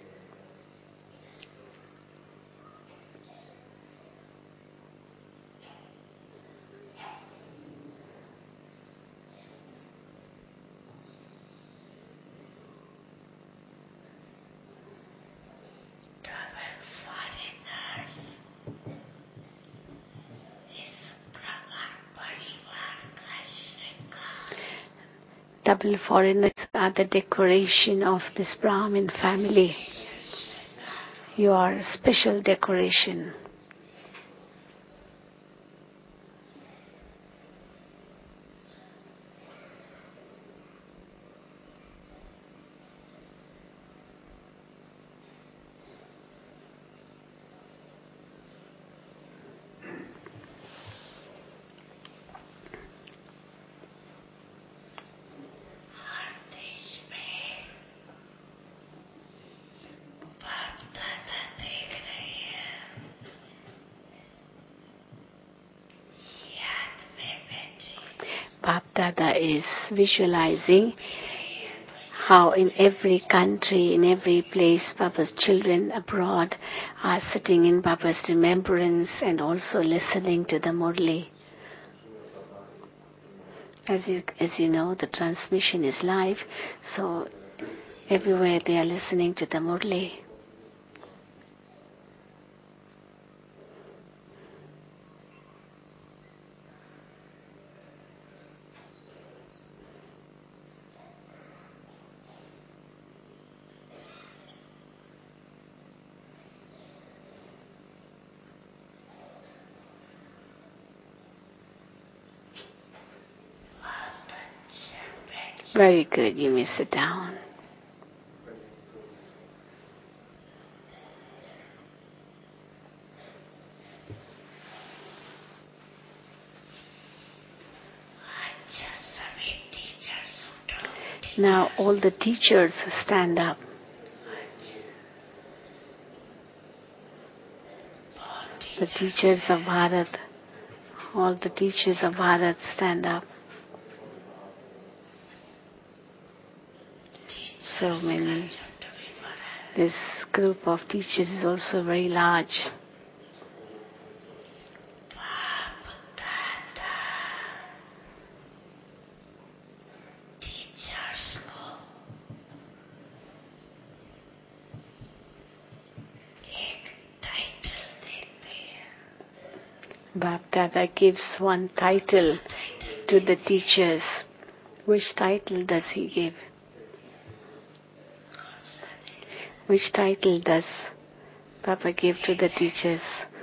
S1: Double foreigners are the decoration of this Brahmin family. You are a special decoration. Bap Dada is visualizing how in every country, in every place, Baba's children abroad are sitting in Baba's remembrance and also listening to the Murli. As you know, the transmission is live, so everywhere they are listening to the Murli. Very good, you may sit down. Now all the teachers stand up. The teachers of Bharat, all the teachers of Bharat stand up. So many. This group of teachers is also very large. Bap Dada gives one title to the teachers. Which title does he give? Which title does Papa give to the teachers?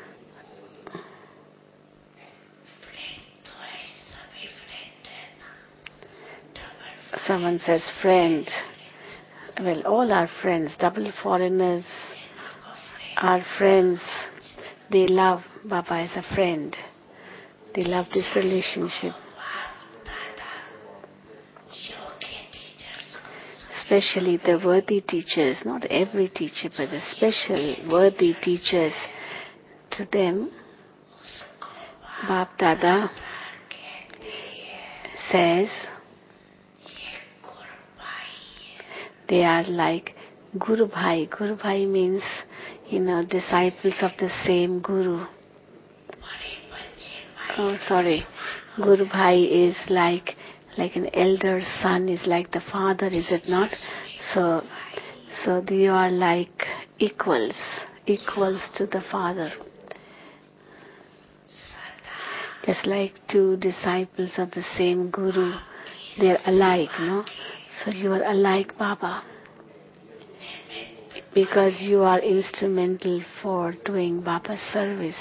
S1: Someone says friend. Well, all are friends. Double foreigners are friends. They love Baba as a friend. They love this relationship. Especially the worthy teachers, not every teacher, but the special worthy teachers. To them, Bap Dada says they are like Guru Bhai. Guru Bhai means, disciples of the same Guru. Oh, sorry. Guru Bhai is like an elder son is like the father, is it not? So they are like equals to the father. Just like two disciples of the same Guru, they are alike, no? So you are alike Baba, because you are instrumental for doing Baba's service.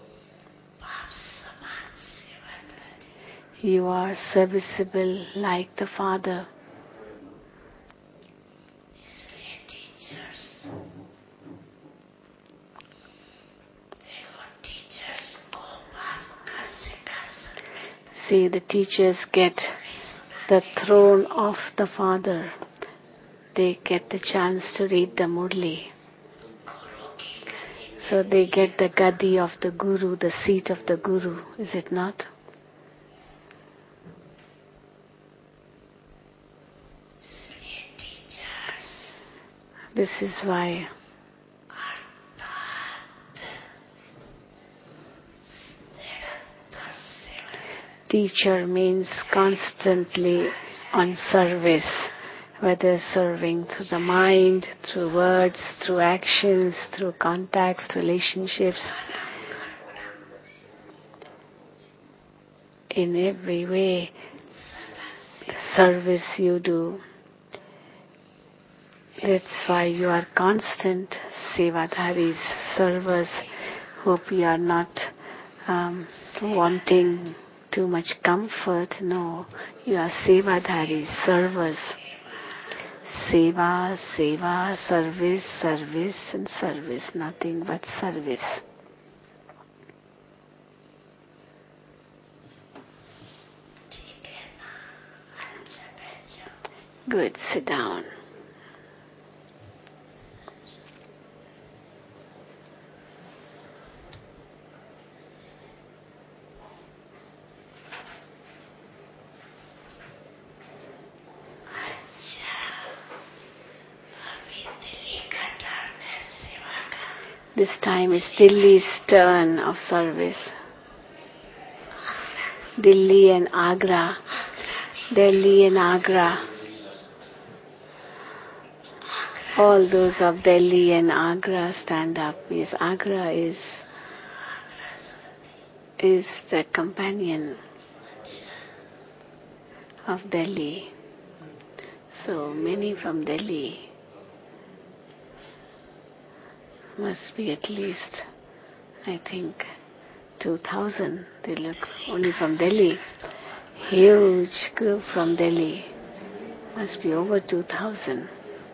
S1: You are serviceable like the Father. See, the teachers get the throne of the Father. They get the chance to read the Murli. So they get the Gadi of the Guru, the seat of the Guru, is it not? This is why teacher means constantly on service, whether serving through the mind, through words, through actions, through contacts, relationships. In every way, the service you do. That's why you are constant sevadharis, servers. Hope you are not wanting too much comfort. No, you are sevadharis, servers. Seva, seva, service, service and service. Nothing but service. Good, sit down. This time it's Delhi's turn of service. Delhi and Agra. Delhi and Agra. All those of Delhi and Agra stand up. Yes, Agra is the companion of Delhi. So many from Delhi must be at least, I think, 2,000. They look only from Delhi. Huge group from Delhi. Must be over 2,000.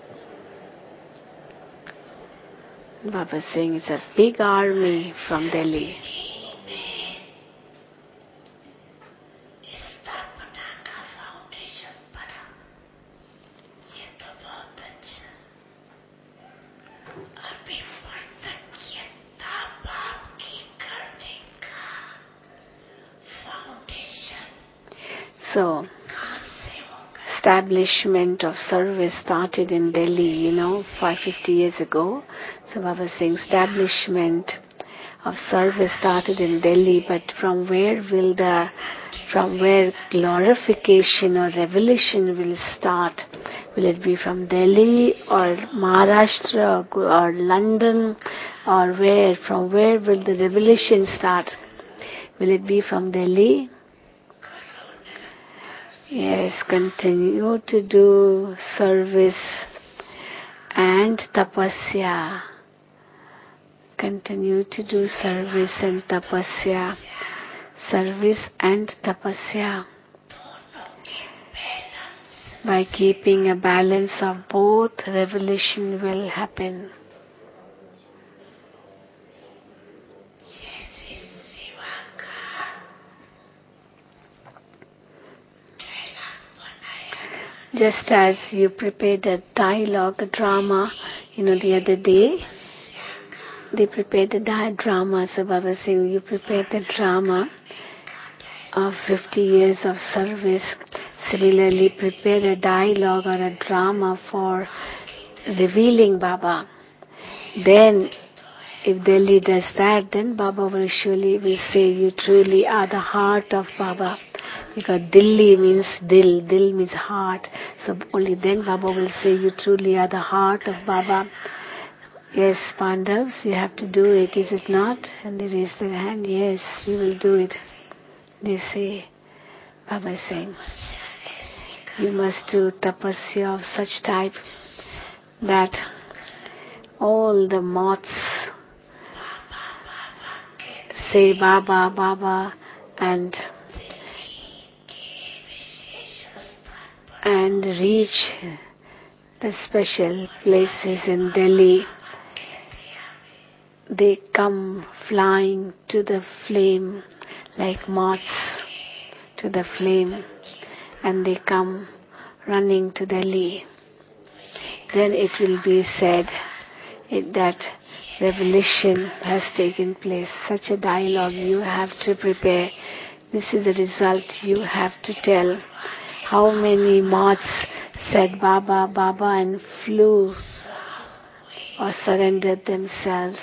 S1: Baba is saying it's a big army from Delhi. So, establishment of service started in Delhi, 550 years ago. So Baba is saying establishment of service started in Delhi, but from where glorification or revelation will start? Will it be from Delhi or Maharashtra or London or where? From where will the revelation start? Will it be from Delhi? Yes, continue to do service and tapasya. Continue to do service and tapasya. Service and tapasya. By keeping a balance of both, revelation will happen. Just as you prepared a dialogue, a drama, the other day, they prepared a drama. So Baba saying you prepared a drama of 50 years of service. Similarly, prepare a dialogue or a drama for revealing Baba. Then, if Delhi does that, then Baba will say you truly are the heart of Baba. Because Delhi means dil means heart. So only then Baba will say you truly are the heart of Baba. Yes, Pandavas, you have to do it, is it not? And they raise their hand, yes, we will do it. They say, Baba is saying, you must do tapasya of such type that all the moths say Baba, Baba, and reach the special places in Delhi. They come flying to the flame like moths to the flame, and they come running to Delhi. Then it will be said that revelation has taken place. Such a dialogue you have to prepare. This is the result you have to tell. How many moths said Baba, Baba and flew or surrendered themselves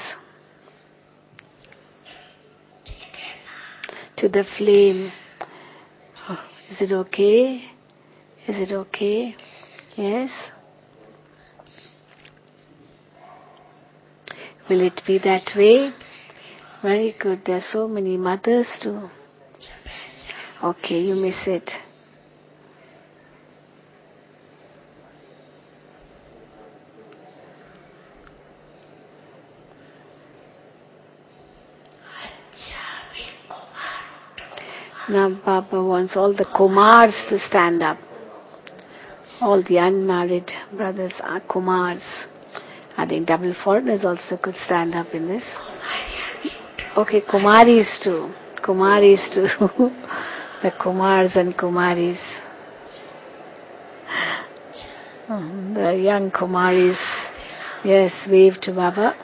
S1: to the flame. Oh, is it okay? Is it okay? Yes? Will it be that way? Very good. There are so many mothers too. Okay, you miss it. Now Baba wants all the Kumars to stand up. All the unmarried brothers are Kumars. I think double foreigners also could stand up in this. Okay, Kumaris too. Kumaris too. The Kumars and Kumaris. The young Kumaris. Yes, wave to Baba.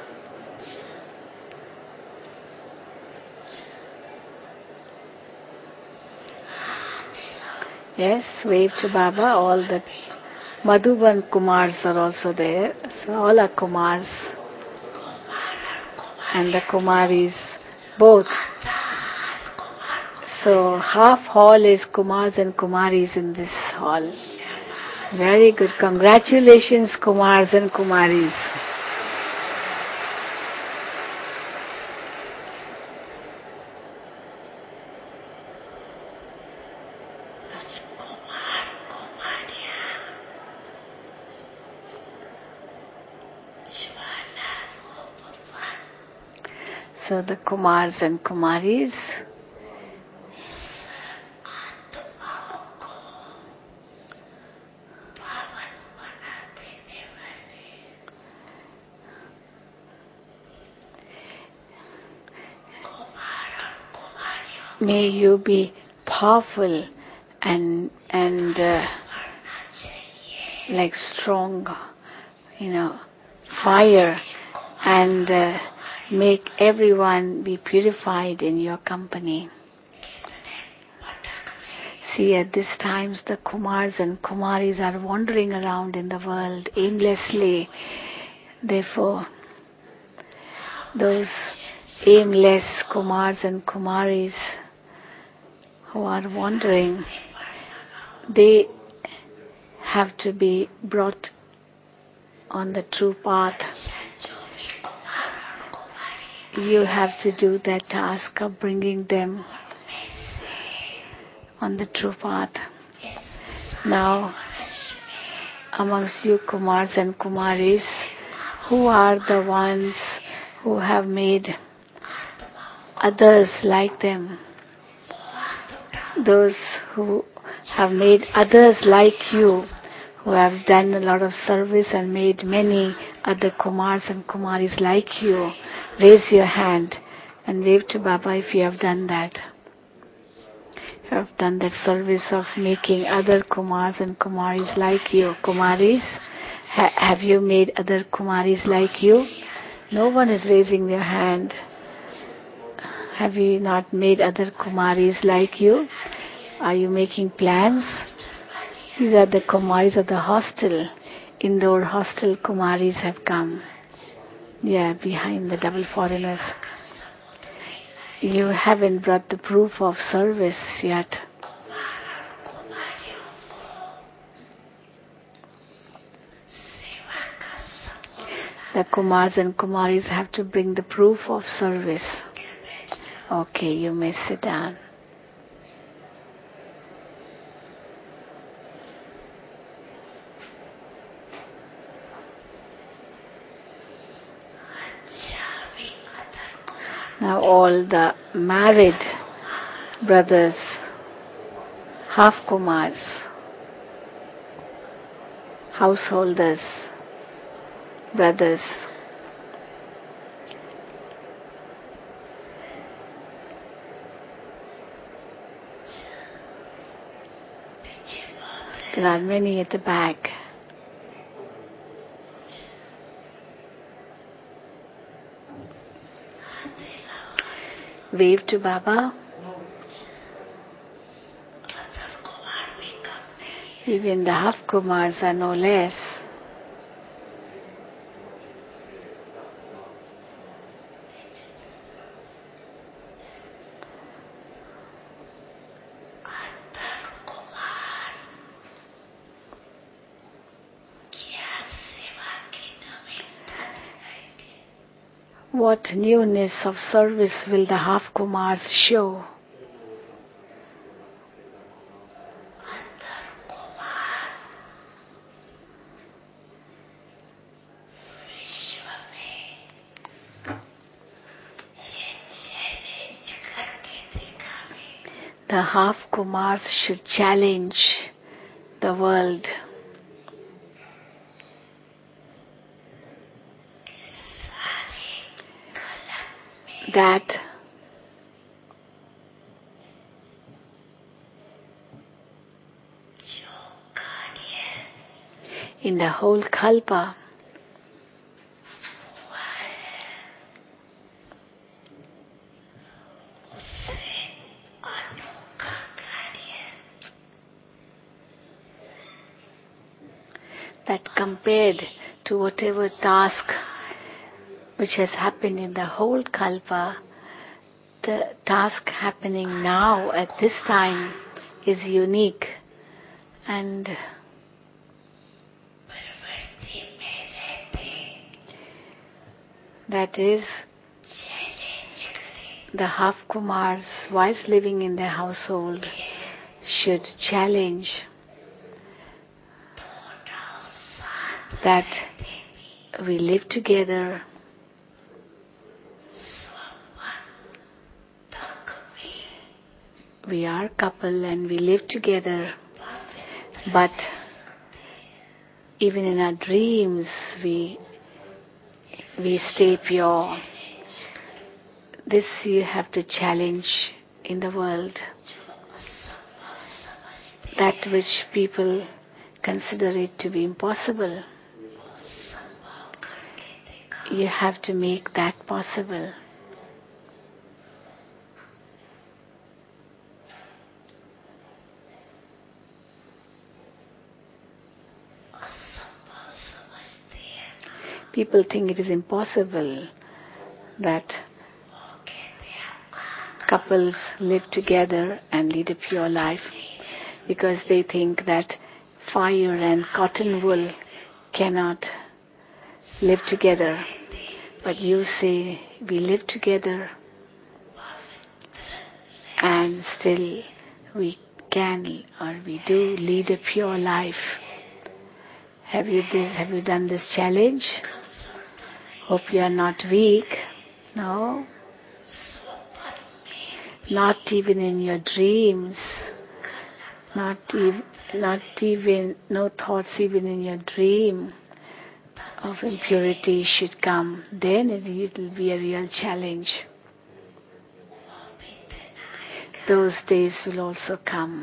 S1: Yes, wave to Baba. All the Madhuban Kumars are also there. So all are Kumars. and the Kumaris both. So half hall is Kumars and Kumaris in this hall. Very good. Congratulations, Kumars and Kumaris. So the Kumars and Kumaris may you be powerful and like strong, fire, and make everyone be purified in your company. See, at these times the Kumars and Kumaris are wandering around in the world aimlessly. Therefore, those aimless Kumars and Kumaris who are wandering, they have to be brought on the true path. You have to do that task of bringing them on the true path. Now, amongst you Kumars and Kumaris, who are the ones who have made others like them? Those who have made others like you, who have done a lot of service and made many other Kumars and Kumaris like you, raise your hand and wave to Baba if you have done that. You have done that service of making other Kumars and Kumaris like you. Kumaris, have you made other Kumaris like you? No one is raising their hand. Have you not made other Kumaris like you? Are you making plans? These are the Kumaris of the hostel. Indoor hostel Kumaris have come. Yeah, behind the double foreigners. You haven't brought the proof of service yet. The Kumars and Kumaris have to bring the proof of service. Okay, you may sit down. Now all the married brothers, half Kumars, householders, brothers, there are many at the back. Wave to Baba. Even the half Kumars are no less. What newness of service will the half Kumars show? The half Kumars should challenge the world. That in the whole Kalpa, that compared to whatever task which has happened in the whole Kalpa, the task happening now at this time is unique. And that is the half Kumar's wives living in their household should challenge that we live together, we are a couple and we live together, but even in our dreams we stay pure. This you have to challenge in the world. That which people consider it to be impossible, you have to make that possible. People think it is impossible that couples live together and lead a pure life because they think that fire and cotton wool cannot live together. But you say we live together and still we can or we do lead a pure life. Have you done this challenge? Hope you are not weak. No. Not even in your dreams. Not even, no thoughts even in your dream of impurity should come. Then it will be a real challenge. Those days will also come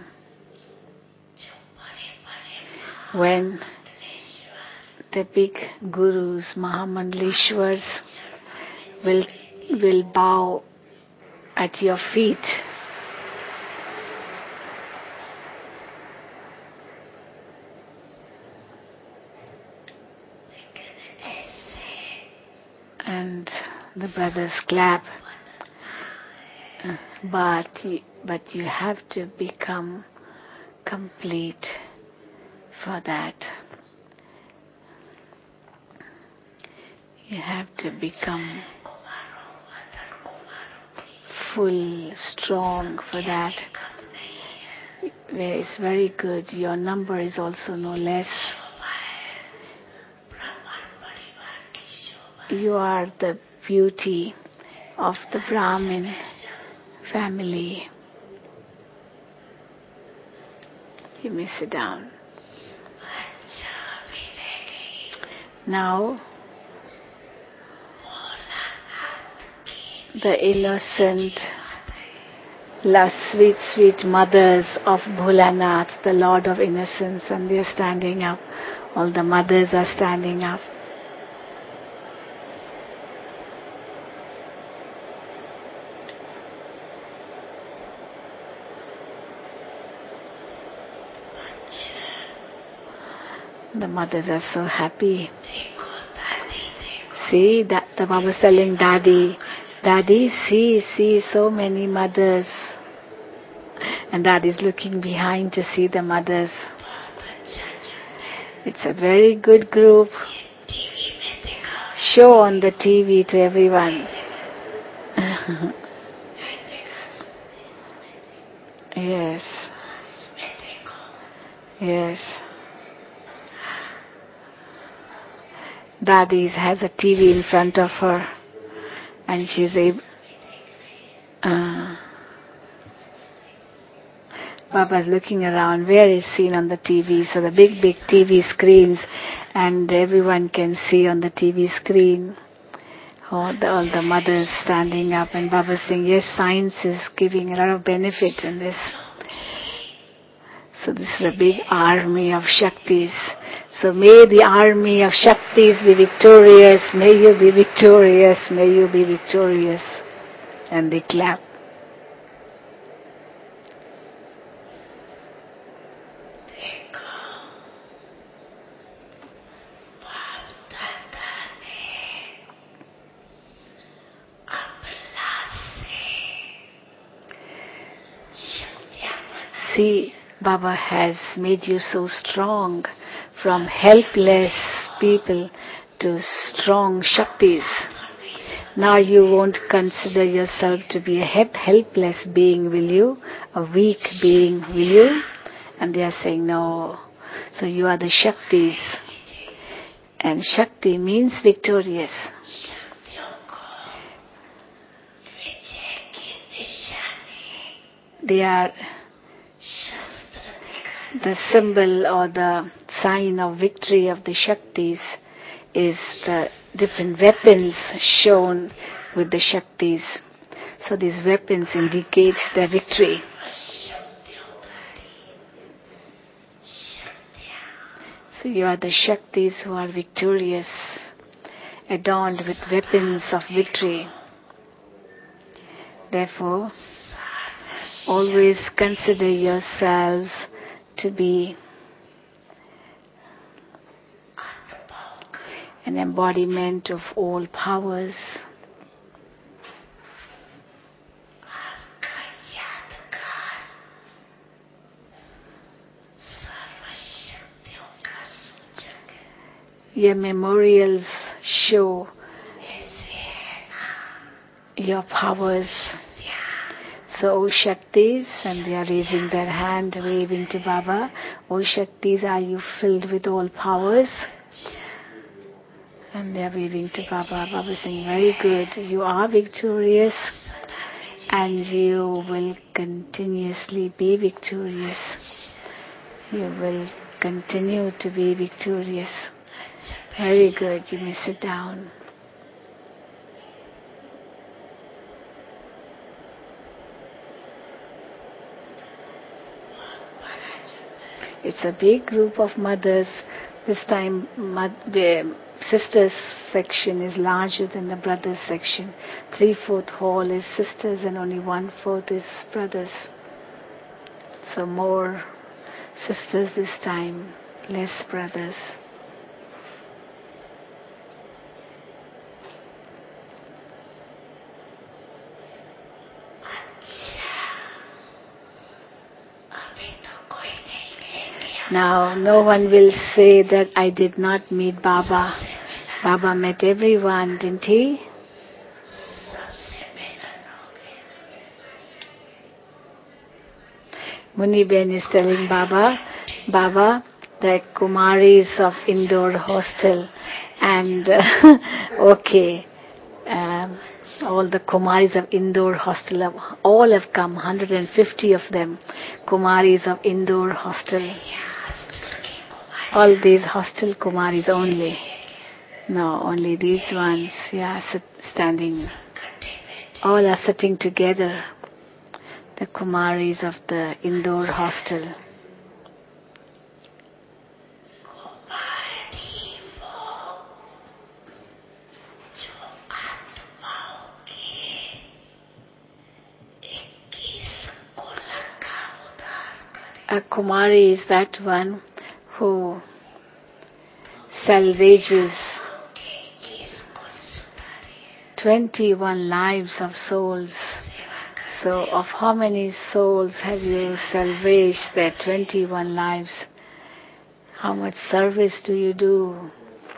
S1: when the big gurus, Mahamandaleshwars, will bow at your feet. And the brothers clap. But you have to become complete for that. You have to become full, strong for that. It's very good. Your number is also no less. You are the beauty of the Brahmin family. You may sit down. Now, the innocent, sweet, sweet mothers of Bholanath, the Lord of Innocence, and they are standing up. All the mothers are standing up. The mothers are so happy. See, that the Baba was telling Daddy, see so many mothers. And Daddy's looking behind to see the mothers. It's a very good group. Show on the TV to everyone. Yes. Yes. Daddy has a TV in front of her and she's able... Baba's looking around where is seen on the TV. So the big TV screens and everyone can see on the TV screen. All the mothers standing up and Baba's saying, yes, science is giving a lot of benefit in this. So this is a big army of Shaktis. So may the army of Shaktis be victorious. May you be victorious. May you be victorious. And they clap. See, Baba has made you so strong, from helpless people to strong Shaktis. Now you won't consider yourself to be a helpless being, will you? A weak being, will you? And they are saying, no. So you are the Shaktis. And Shakti means victorious. They are the symbol or the sign of victory of the Shaktis is the different weapons shown with the Shaktis. So these weapons indicate their victory. So you are the Shaktis who are victorious, adorned with weapons of victory. Therefore, always consider yourselves to be an embodiment of all powers. Your memorials show your powers. So, O Shaktis, and they are raising their hand, waving to Baba. O Shaktis, are you filled with all powers? And they are waving to Baba. Baba is saying, very good. You are victorious, and you will continuously be victorious. You will continue to be victorious. Very good. You may sit down. It's a big group of mothers. This time, the sisters section is larger than the brothers section. 3/4 hall is sisters and only 1/4 is brothers. So more sisters this time, less brothers. Now, no one will say that I did not meet Baba. Baba met everyone, didn't he? Muniben is telling Baba, the Kumaris of Indore hostel, and okay, all the Kumaris of Indore hostel, all have come, 150 of them, Kumaris of Indore hostel. All these hostel Kumaris only. No, only these ones, standing. All are sitting together. The Kumaris of the Indore hostel. A Kumari is that one who salvages 21 lives of souls. So of how many souls have you salvaged their 21 lives? How much service do you do?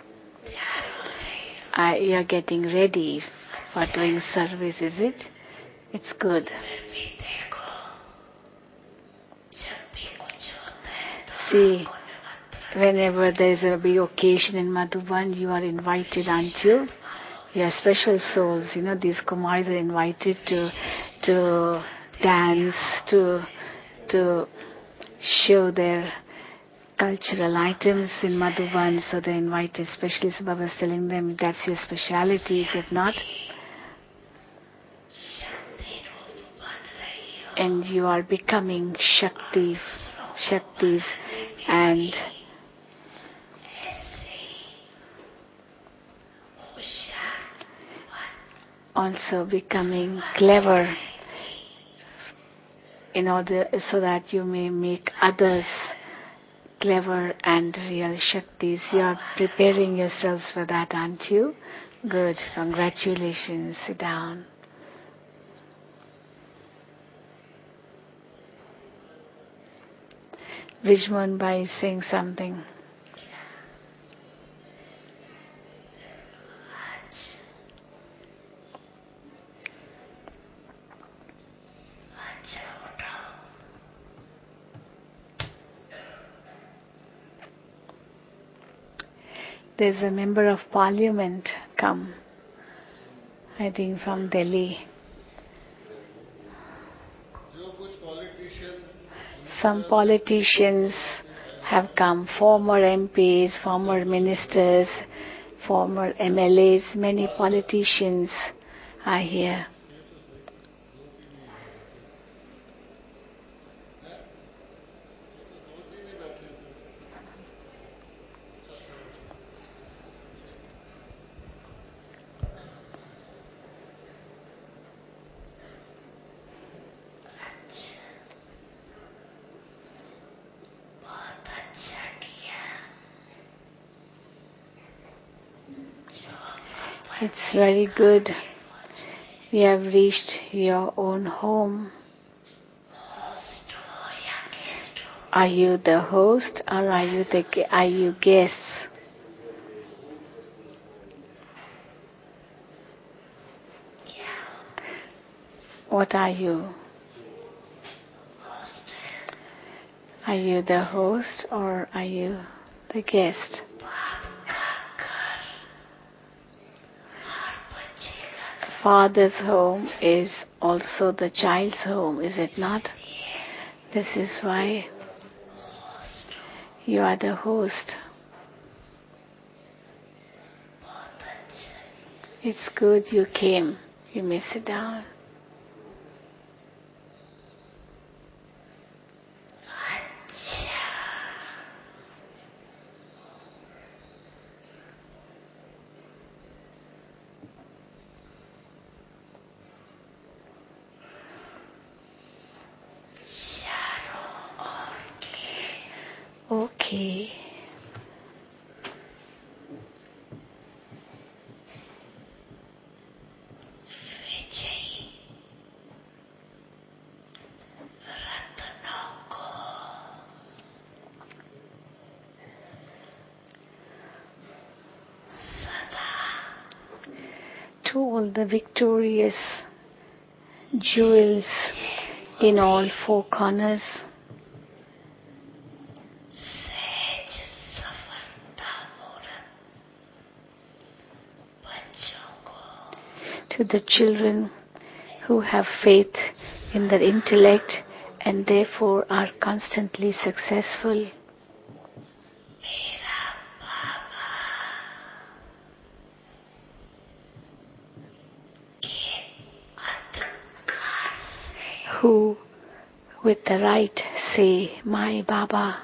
S1: You're getting ready for doing service, is it? It's good. See, whenever there's a big occasion in Madhuban, you are invited, aren't you? You are special souls. You know, these Kumaris are invited to dance, to show their cultural items in Madhuban. So they're invited, especially so Baba is telling them that's your speciality, is it not? And you are becoming Shaktis, and also becoming clever in order so that you may make others clever and real Shaktis. You are preparing yourselves for that, aren't you? Good. Congratulations. Sit down. Vijman Bhai is saying something. There's a member of parliament come, I think from Delhi. Some politicians have come, former MPs, former ministers, former MLAs, many politicians are here. It's very good. You have reached your own home. Are you the host or are you guests? What are you? Are you the host or are you the guest? Father's home is also the child's home, is it not? This is why you are the host. It's good you came. You may sit down. Okay. To all the victorious jewels in all four corners, to the children who have faith in their intellect and therefore are constantly successful, who with the right say, "My Baba,"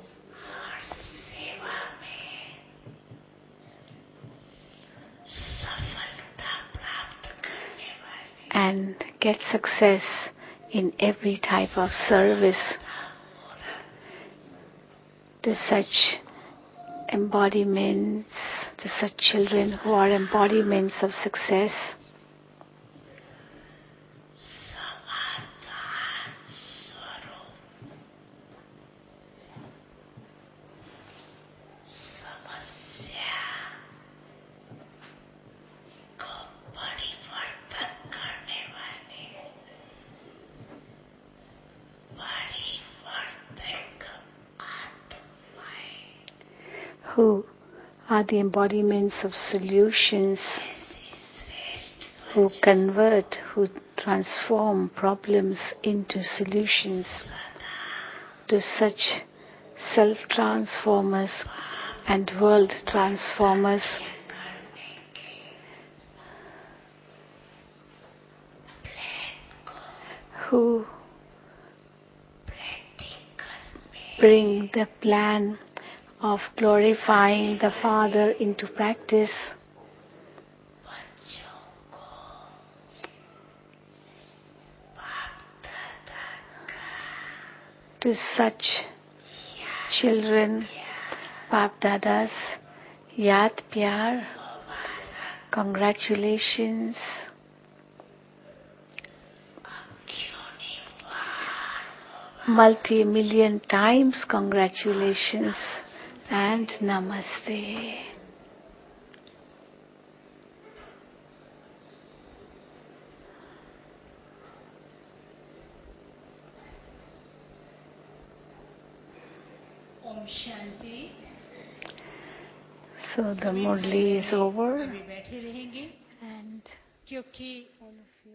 S1: and get success in every type of service. To such embodiments, to such children who are embodiments of success, who are the embodiments of solutions, who convert, who transform problems into solutions. To such self-transformers and world transformers, who bring the plan of glorifying the Father into practice, to such children, Baap Dadas, Yaad Pyar, congratulations. multi-million times congratulations and namaste.
S2: Om Shanti.
S1: So the Murli is over
S2: अभी बैठे रहेंगे
S1: and
S2: क्योंकि
S1: all of you.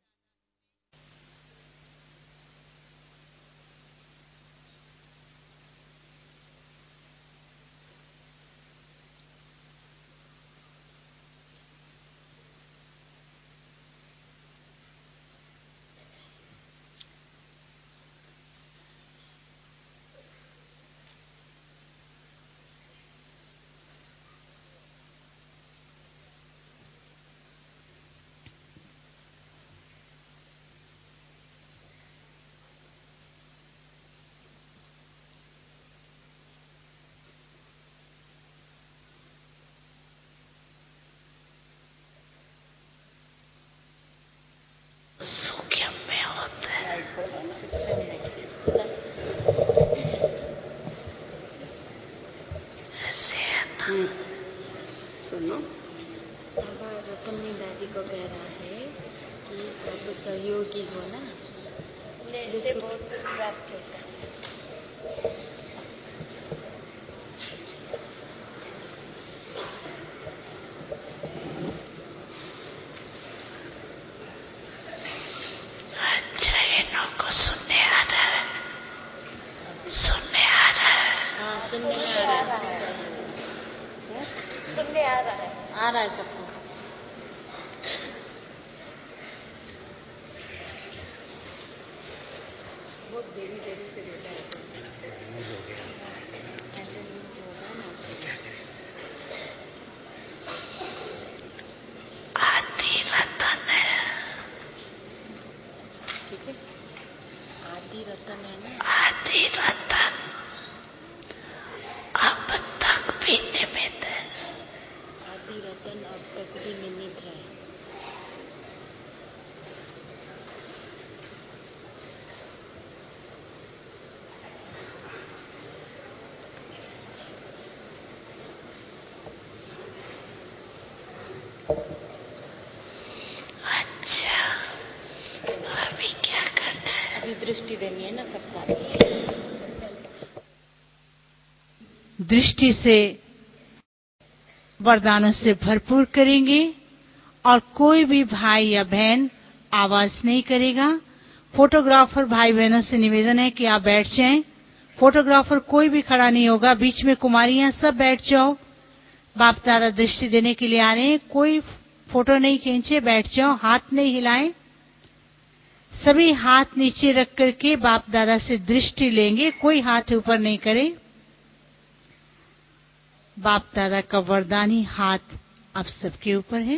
S3: सुनो बाबा रतनी दादी को कह रहा है कि सब सहयोगी हो ना, इससे बहुत कुछ प्राप्त होता है।
S2: अच्छा ये को सुनने आ रहा है, सुनने आ रहा है।
S3: हाँ सुनने में आ रहा है, सुनने आ रहा है, आ रहा है सबको। बहुत देरी देरी से देता है, ऐसे न्यूज़ होगा ना।
S2: आदि रतन है,
S3: ठीक है, आदि रतन है ना,
S2: आदि रतन अब तक भी निमित्त है।
S3: आदि रतन अब तक भी निमित्त है।
S2: अच्छा अभी क्या करना है?
S3: अभी दृष्टि देनी है ना सबको।
S2: दृष्टि से वरदानों से भरपूर करेंगे और कोई भी भाई या बहन आवाज नहीं करेगा। फोटोग्राफर भाई बहनों से निवेदन है कि आप बैठ जाएं। फोटोग्राफर कोई भी खड़ा नहीं होगा, बीच में कुमारियां सब बैठ जाओ। बाप दादा दृष्टि देने के लिए आ रहे हैं, कोई फोटो नहीं खींचे, बैठ जाओ, हाथ नहीं हिलाएं। सभी हाथ नीचे रख करके बाप दादा से दृष्टि लेंगे, कोई हाथ ऊपर नहीं करे। बाप दादा का वरदानी हाथ आप सबके ऊपर है।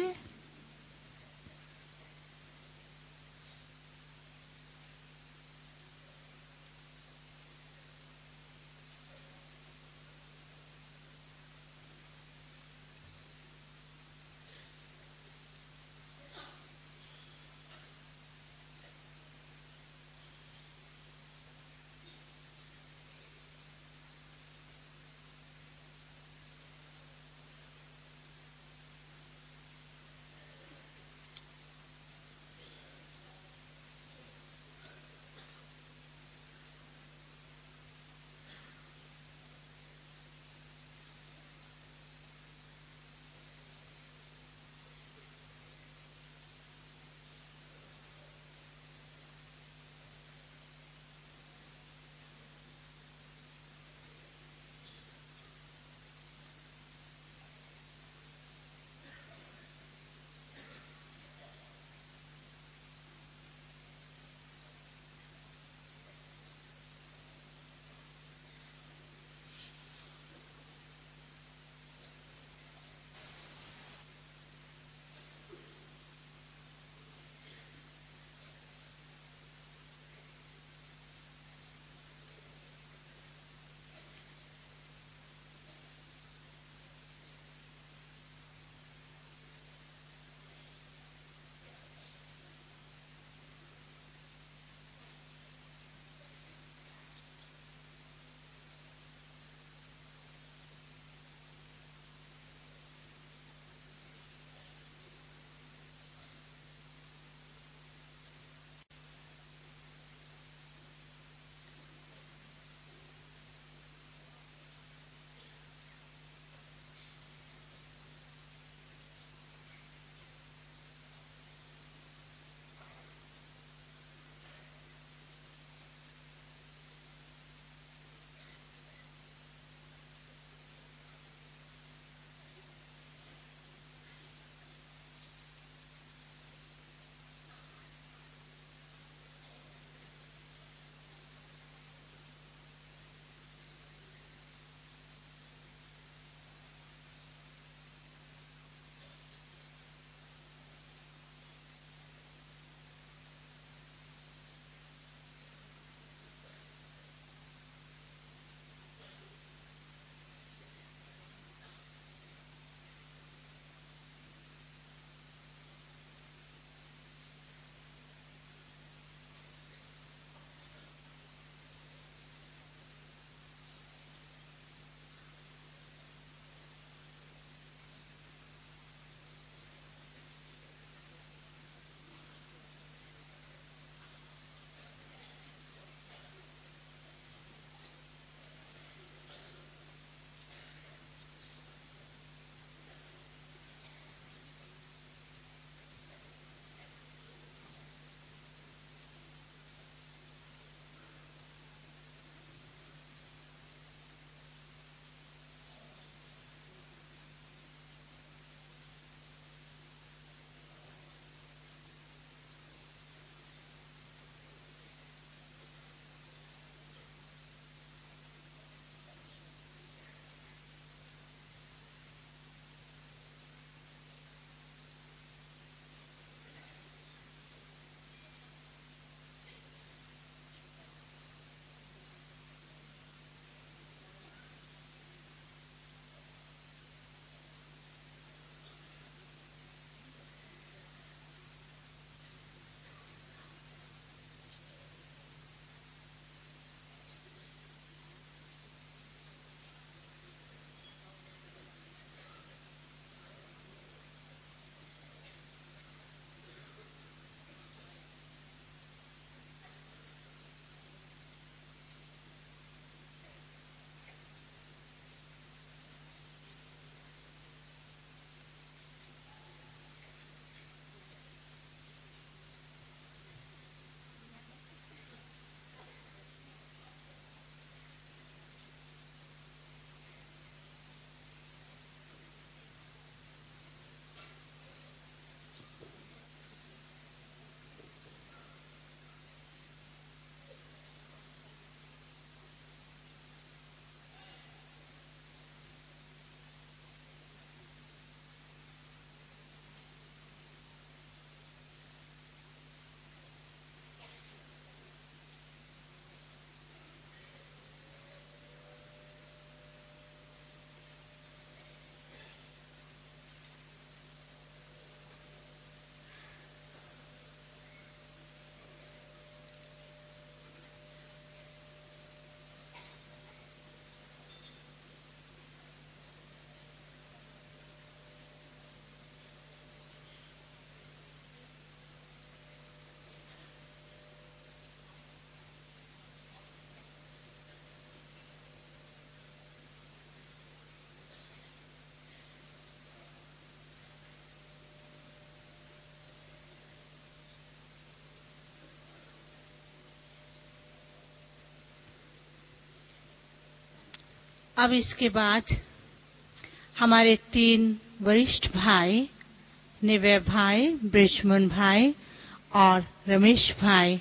S2: अब इसके बाद हमारे 3 वरिष्ठ भाई, निवय भाई, ब्रिजमोहन भाई और रमेश भाई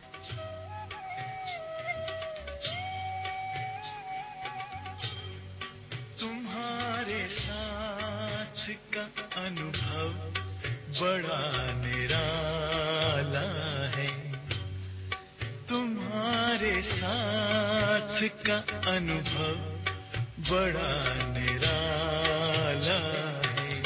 S4: तुम्हारे साथ का अनुभव बड़ा निराला है, तुम्हारे साथ का अनुभव बड़ा निराला है।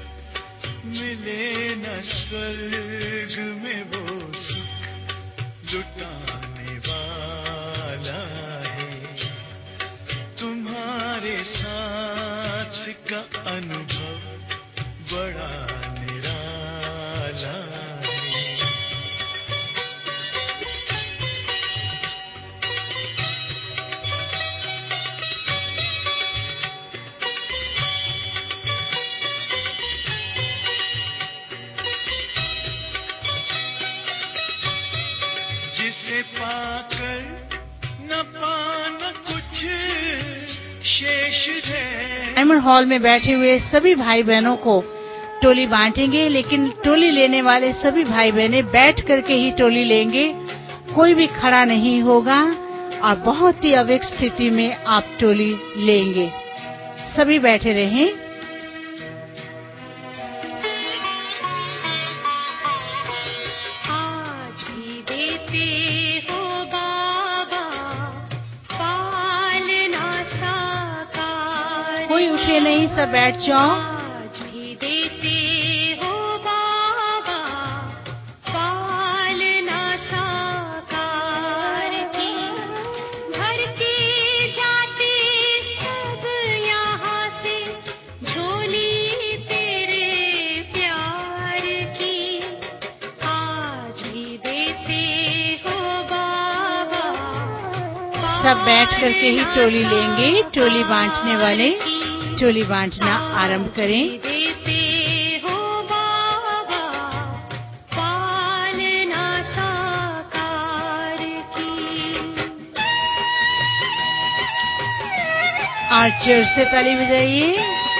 S4: मिले न स्वर्ग में वो सुख लुटाने वाला है, तुम्हारे साथ का अनुभव बड़ा निराला है। जिसे पाकर न पाना कुछ शेष है।
S2: डायमंड हॉल में बैठे हुए सभी भाई बहनों को टोली बांटेंगे, लेकिन टोली लेने वाले सभी भाई बहनें बैठ करके ही टोली लेंगे, कोई भी खड़ा नहीं होगा और बहुत ही अविक स्थिति में आप टोली लेंगे। सभी बैठे रहें। कोई उठे नहीं, सब बैठ जाओ।
S3: आज भी देते हो बाबा, पालना साकार की, भर के जाते सब यहाँ से झोली तेरे प्यार की। आज भी देते हो बाबा,
S2: सब बैठ करके ही टोली लेंगे। टोली बांटने वाले टोली बांटना आरंभ करें।
S3: देते हो बाबा, पालना साकार की।
S2: और जोर से ताली बजाइए।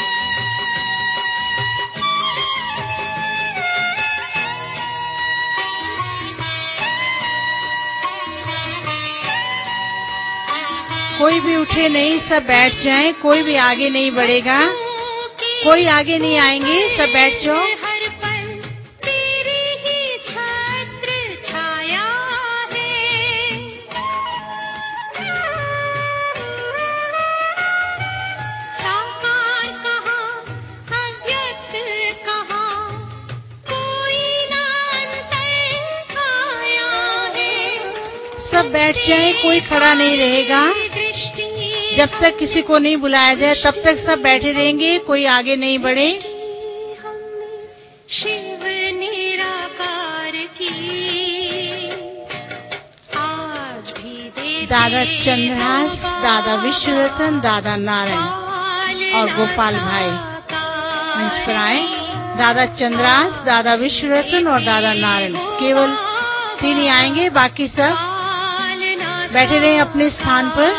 S2: कोई भी उठे नहीं, सब बैठ जाएं। कोई भी आगे नहीं बढ़ेगा, कोई आगे नहीं आएंगे, सब बैठ जाओ।
S3: हर पल तेरी ही छत्र छाया है, साकार कहाँ अव्यक्त कहाँ, कोई ना अंतर खाया है।
S2: सब बैठ जाएं, कोई खड़ा नहीं रहेगा। जब तक किसी को नहीं बुलाया जाए तब तक सब बैठे रहेंगे, कोई आगे नहीं बढ़े।
S3: शिव निराकार की, आज भी देते
S2: दादा चंद्रहास, दादा विश्वरतन, दादा नारायण और गोपाल भाई मंच पर आए। दादा चंद्रहास, दादा विश्वरतन और दादा नारायण, केवल 3 ही आएंगे, बाकी सब बैठे रहे अपने स्थान पर।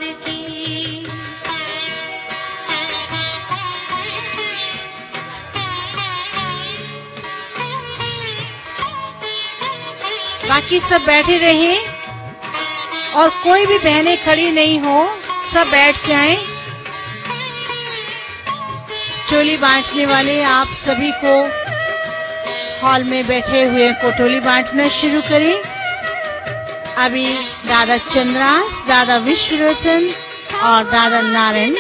S2: बाकी सब बैठे रहे और कोई भी बहनें खड़ी नहीं हो, सब बैठ जाएं। टोली बांटने वाले आप सभी को हॉल में बैठे हुए को टोली बांटना शुरू करें। अभी दादा चंद्रास, दादा विश्वरतन और दादा नारायण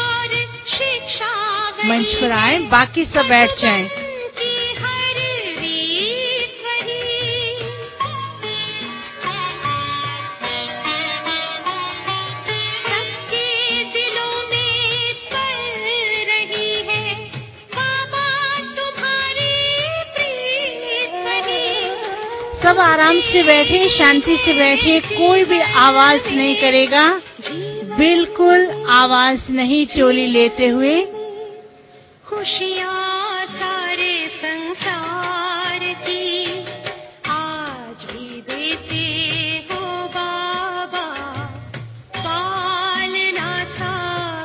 S2: मंच पर आए, बाकी सब बैठ जाएं। सब आराम से बैठे, शांति से बैठे, कोई भी आवाज नहीं करेगा, बिल्कुल आवाज नहीं टोली लेते हुए।
S3: खुशियाँ सारे संसार की, आज भी देते हो बाबा, पालना साकार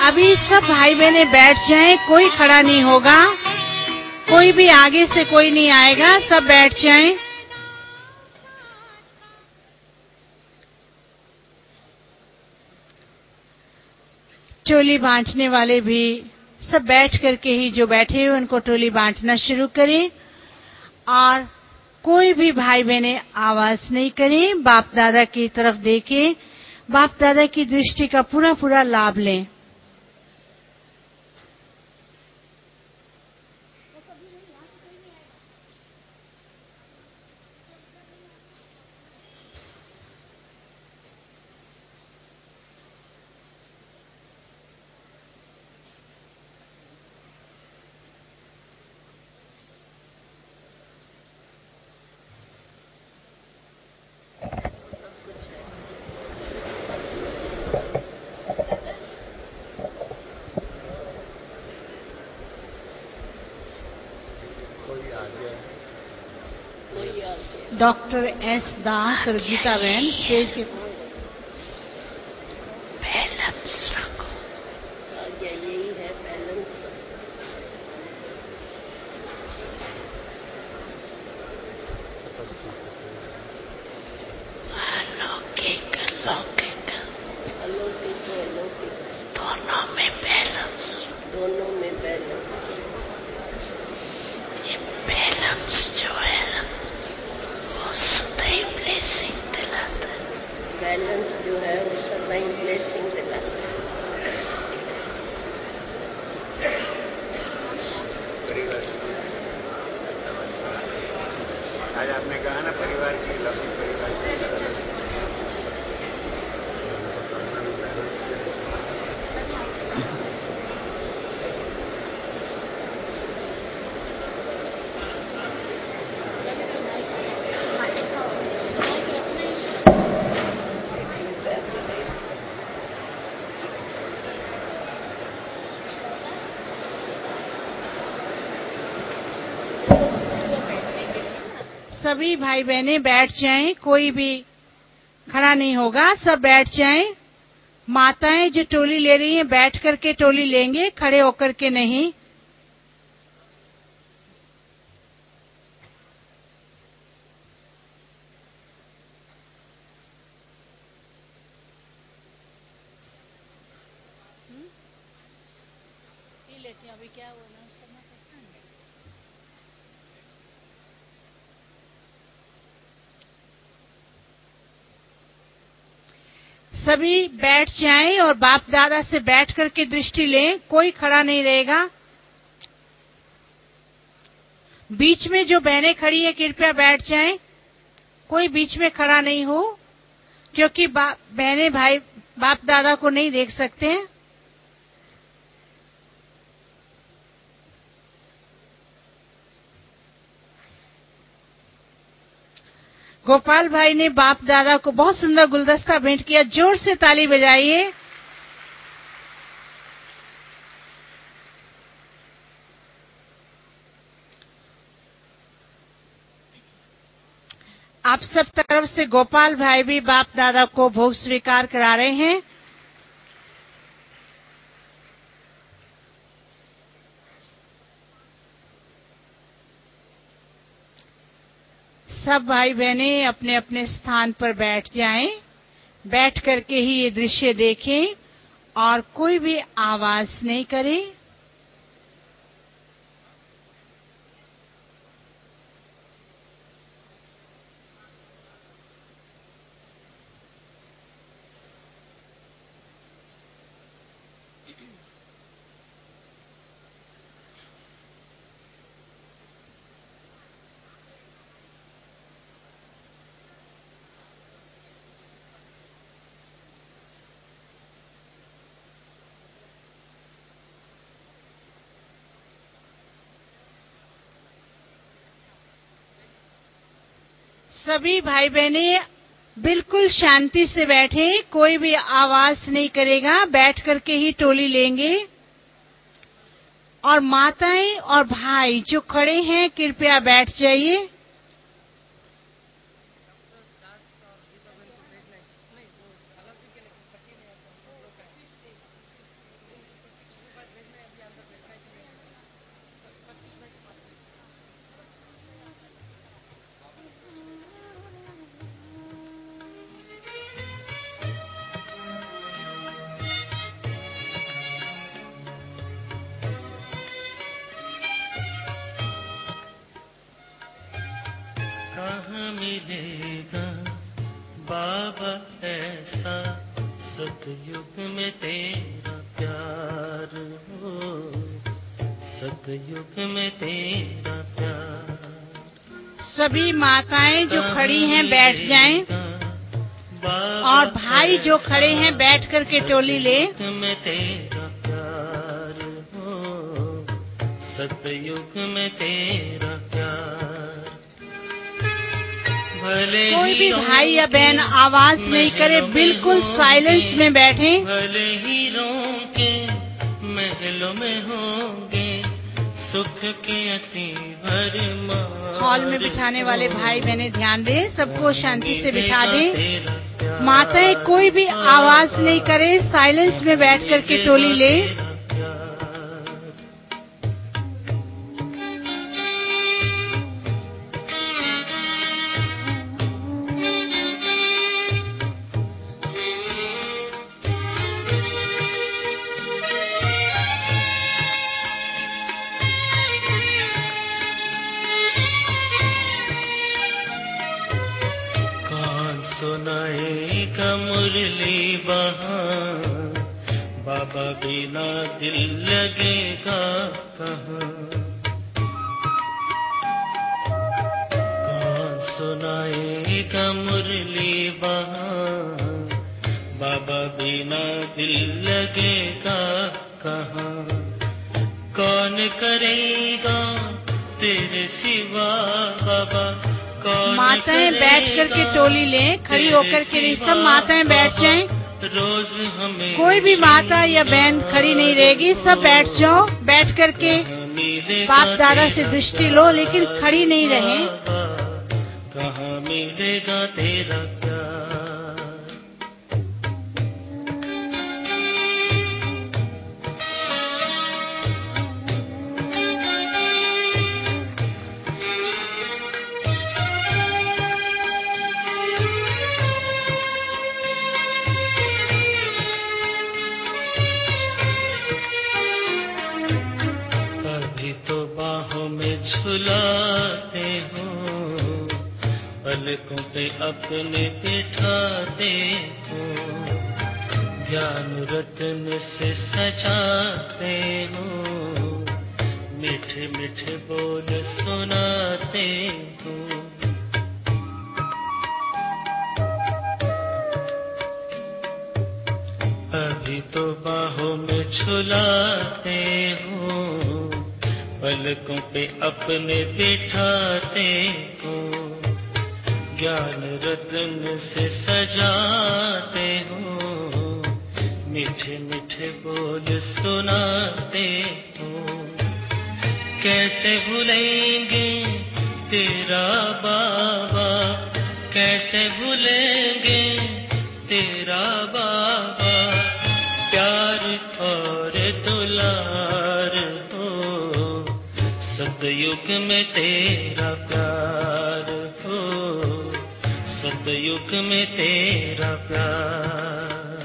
S2: अभी सब भाई बहने बैठ जाएं, कोई खड़ा नहीं होगा, कोई भी आगे से कोई नहीं आएगा, सब बैठ जाएं। टोली बांटने वाले भी सब बैठ करके ही, जो बैठे हुए उनको टोली बांटना शुरू करें और कोई भी भाई बहने आवाज नहीं करें, बाप दादा की तरफ देखें, बाप दादा की दृष्टि का पूरा पूरा लाभ लें। डॉक्टर एस दास और गीता बहन स्टेज के
S1: बैलेंस रखो।
S3: यही है बैलेंस।
S1: अलौकिक अलौकिक
S3: अलौकिक अलौकिक
S1: दोनों में बैलेंस।
S3: दोनों में बैलेंस।
S1: ये बैलेंस जो है ना, वो सदैव ब्लेसिंग दिलाता है।
S3: बैलेंस जो है वो सदैव ब्लेसिंग दिलाता है।
S5: परिवार से आज आपने कहा ना, परिवार की लौकिक परिवार की
S2: सभी भाई बहने बैठ जाएं, कोई भी खड़ा नहीं होगा, सब बैठ जाएं। माताएं जो टोली ले रही हैं बैठ करके टोली लेंगे, खड़े होकर के नहीं। अभी क्या हुआ ना, उसका सभी बैठ जाएं और बाप दादा से बैठ करके दृष्टि लें, कोई खड़ा नहीं रहेगा। बीच में जो बहनें खड़ी है कृपया बैठ जाएं, कोई बीच में खड़ा नहीं हो, क्योंकि बहनें भाई बाप दादा को नहीं देख सकते हैं। गोपाल भाई ने बाप दादा को बहुत सुंदर गुलदस्ता भेंट किया, जोर से ताली बजाइए। आप सब तरफ से गोपाल भाई भी बाप दादा को भोग स्वीकार करा रहे हैं। सब भाई बहनें अपने अपने स्थान पर बैठ जाएं, बैठ करके ही ये दृश्य देखें और कोई भी आवाज नहीं करे। सभी भाई बहनें बिल्कुल शांति से बैठे, कोई भी आवाज नहीं करेगा, बैठ करके ही टोली लेंगे। और माताएं और भाई जो खड़े हैं कृपया बैठ जाइए।
S4: कहाँ मिलेगा बाबा ऐसा सतयुग में तेरा प्यार हो, सतयुग में तेरा प्यार।
S2: सभी माताएं जो खड़ी हैं बैठ जाएं और भाई जो खड़े हैं बैठ कर के टोली ले।
S4: में तेरा प्यार हो, सतयुग में तेरा प्यार।
S2: कोई भी भाई या बहन आवाज नहीं करे, बिल्कुल साइलेंस में बैठे।
S4: भले ही रोके महलों में होंगे सुख के अति भरमार।
S2: हॉल में बिठाने वाले भाई बहने ध्यान दें, सबको शांति से बिठा दें। माताएं कोई भी आवाज नहीं करे, साइलेंस में बैठ कर के टोली ले।
S4: सुनाएगा मुरली वहाँ, बाबा बिना दिल लगेगा कहाँ। कौन सुनाएगा मुरली वहाँ, बाबा बिना दिल लगेगा कहाँ। कौन करेगा तेरे सिवा बाबा,
S2: माताएं बैठ कर के टोली लें, खड़ी होकर के नहीं, सब माताएं बैठ जाएं।
S4: रोज हमें
S2: कोई भी माता या बहन खड़ी नहीं रहेगी, सब बैठ जाओ। बैठ कर के बाप दादा से दृष्टि लो, लेकिन खड़ी नहीं रहे।
S4: कहाँ मिलेगा तेरा प्यार। झुलाते हो पलकों पे अपने बिठाते हो, ज्ञान रत्न से सजाते हो, मीठे मीठे बोल सुनाते हो। अभी तो बाहों में झुलाते हो, पलकों पे अपने बिठाते हो, ज्ञान रत्न से सजाते हो, मीठे मीठे बोल सुनाते हो। कैसे भूलेंगे तेरा बाबा, कैसे भूलेंगे तेरा बाबा, प्यार और दुलार हो, सतयुग में तेरा प्यार हो, सतयुग में तेरा प्यार।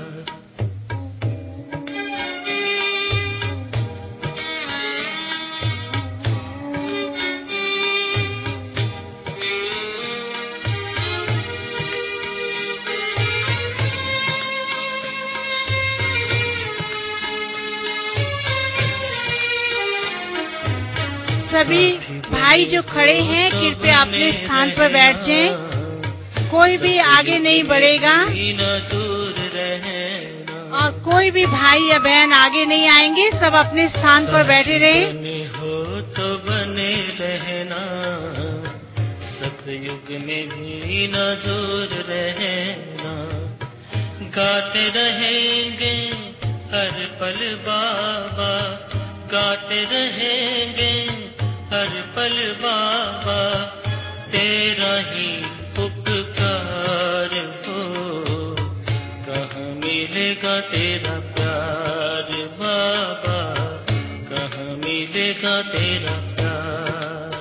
S2: सभी भाई जो खड़े हैं कृपया अपने स्थान पर बैठ जाएं। कोई भी आगे नहीं बढ़ेगा और कोई भी भाई या बहन आगे नहीं आएंगे, सब अपने स्थान पर बैठे रहें।
S4: हो तो बने रहना, सतयुग में भी न दूर रहना, गाते रहेंगे हर पल बाबा, गाते रहेंगे हर पल बाबा, तेरा ही उपकार हो, कहाँ मिलेगा तेरा प्यार बाबा, कहाँ मिलेगा तेरा प्यार।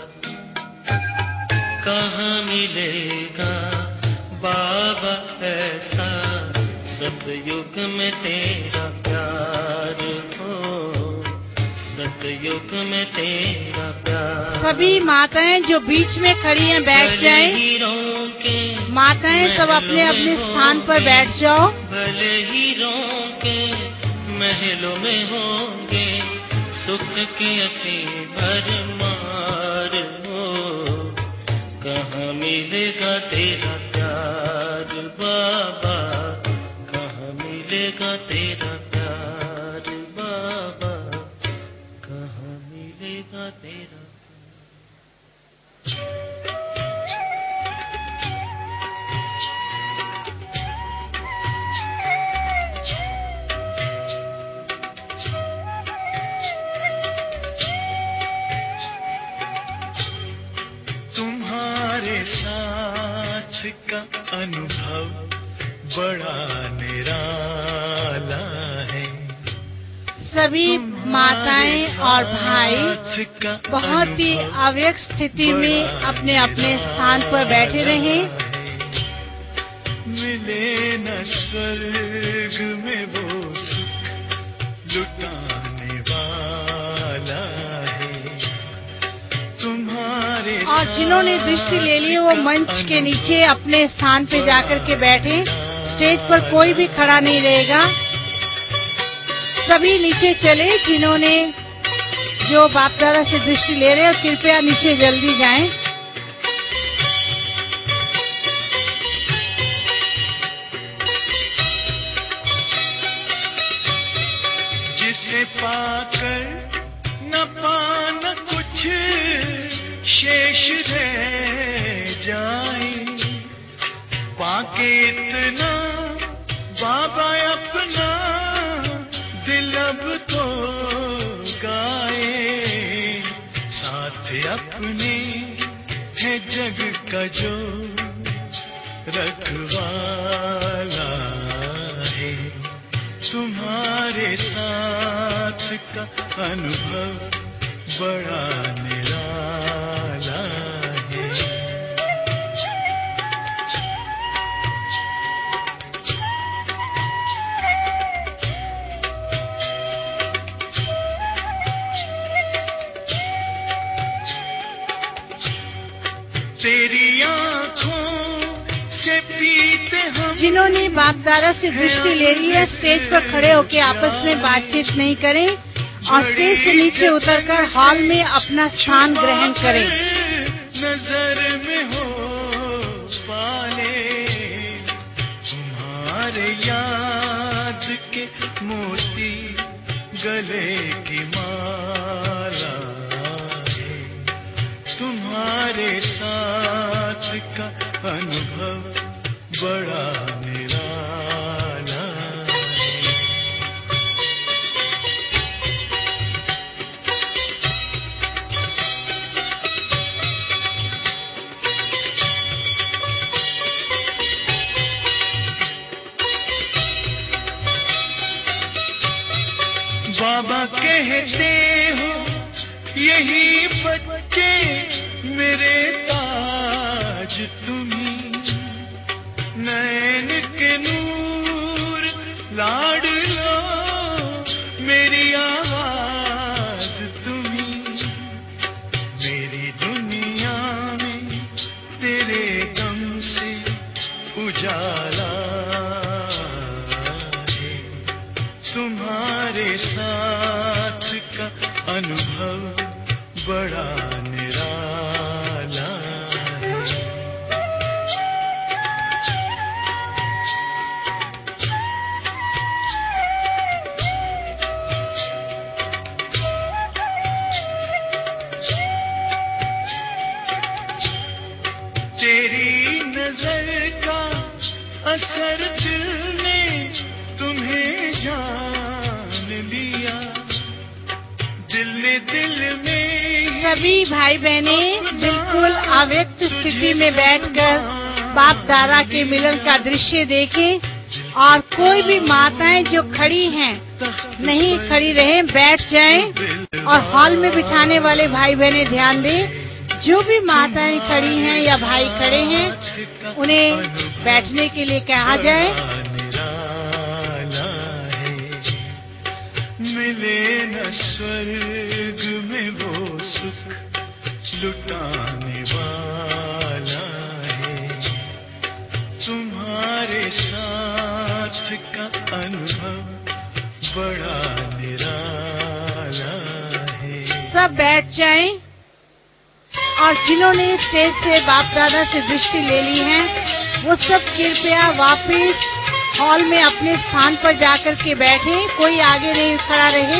S4: कहाँ मिलेगा बाबा ऐसा, सतयुग में तेरा प्यार हो, युग में तेरा प्यार।
S2: सभी माताएं जो बीच में खड़ी हैं बैठ जाएं। माताएं सब अपने अपने स्थान पर बैठ जाओ।
S4: भले ही रोके महलों में होंगे सुख के अति भरमार हो, कहाँ मिलेगा तेरा प्यार बाबा, कहाँ मिलेगा तेरा प्यार बाबा, कहाँ मिलेगा तेरा
S6: का अनुभव बड़ा निराला है।
S2: सभी माताएं और भाई बहुत ही अव्यक्त स्थिति में अपने अपने स्थान पर बैठे रहे।
S6: मिले न स्वर्ग में वो सुख लुटाने वाला है तुम्हारे।
S2: और जिन्होंने दृष्टि ले ली वो मंच के नीचे अपने स्थान पे जाकर के बैठे। स्टेज पर कोई भी खड़ा नहीं रहेगा, सभी नीचे चले। जिन्होंने जो बाप दादा से दृष्टि ले रहे हैं कृपया नीचे जल्दी जाएं।
S6: जिसे पाकर न पाना कुछ शेष रह जाए, पाके इतना बाबा अपना दिल अब तो गाए। साथ अपने है जग का जो रखवाला है, तुम्हारे साथ का अनुभव बड़ा निराला है। तेरी आँखों से पीते हम।
S2: जिन्होंने बाप दादा से दृष्टि ले ली है स्टेज पर खड़े होकर आपस में बातचीत नहीं करें और स्टेज से नीचे उतरकर हॉल में अपना स्थान ग्रहण करें।
S6: नजर में हो पाले तुम्हारे याद के मोती गले की माला है, तुम्हारे साथ का अनुभव बड़ा निराला है। बाबा कहते हो यही बच्चे मेरे ताज तुम्ही, नैन के नूर लाड लो मेरी आवाज तुम्ही। मेरी दुनिया में तेरे गम से उजाला है, तुम्हारे साथ का अनुभव बड़ा निराला है। तेरी नजर का असर दिल ने तुम्हें जान लिया, दिल में
S2: सभी भाई बहने बिल्कुल अव्यक्त स्थिति में बैठकर बाप दादा के मिलन का दृश्य देखें और कोई भी माताएं जो खड़ी हैं नहीं खड़ी रहें, बैठ जाएं। और हॉल में बिठाने वाले भाई बहने ध्यान दें, जो भी माताएं खड़ी हैं या भाई खड़े हैं उन्हें बैठने के लिए कहा जाए।
S6: मिले न स्वर्ग में वो सुख लुटाने वाला है। तुम्हारे साथ का अनुभव बड़ा निराला है।
S2: सब बैठ जाएं और जिन्होंने स्टेज से बाप दादा से दृष्टि ले ली है वो सब कृपया वापस हॉल में अपने स्थान पर जाकर के बैठे, कोई आगे नहीं खड़ा रहे।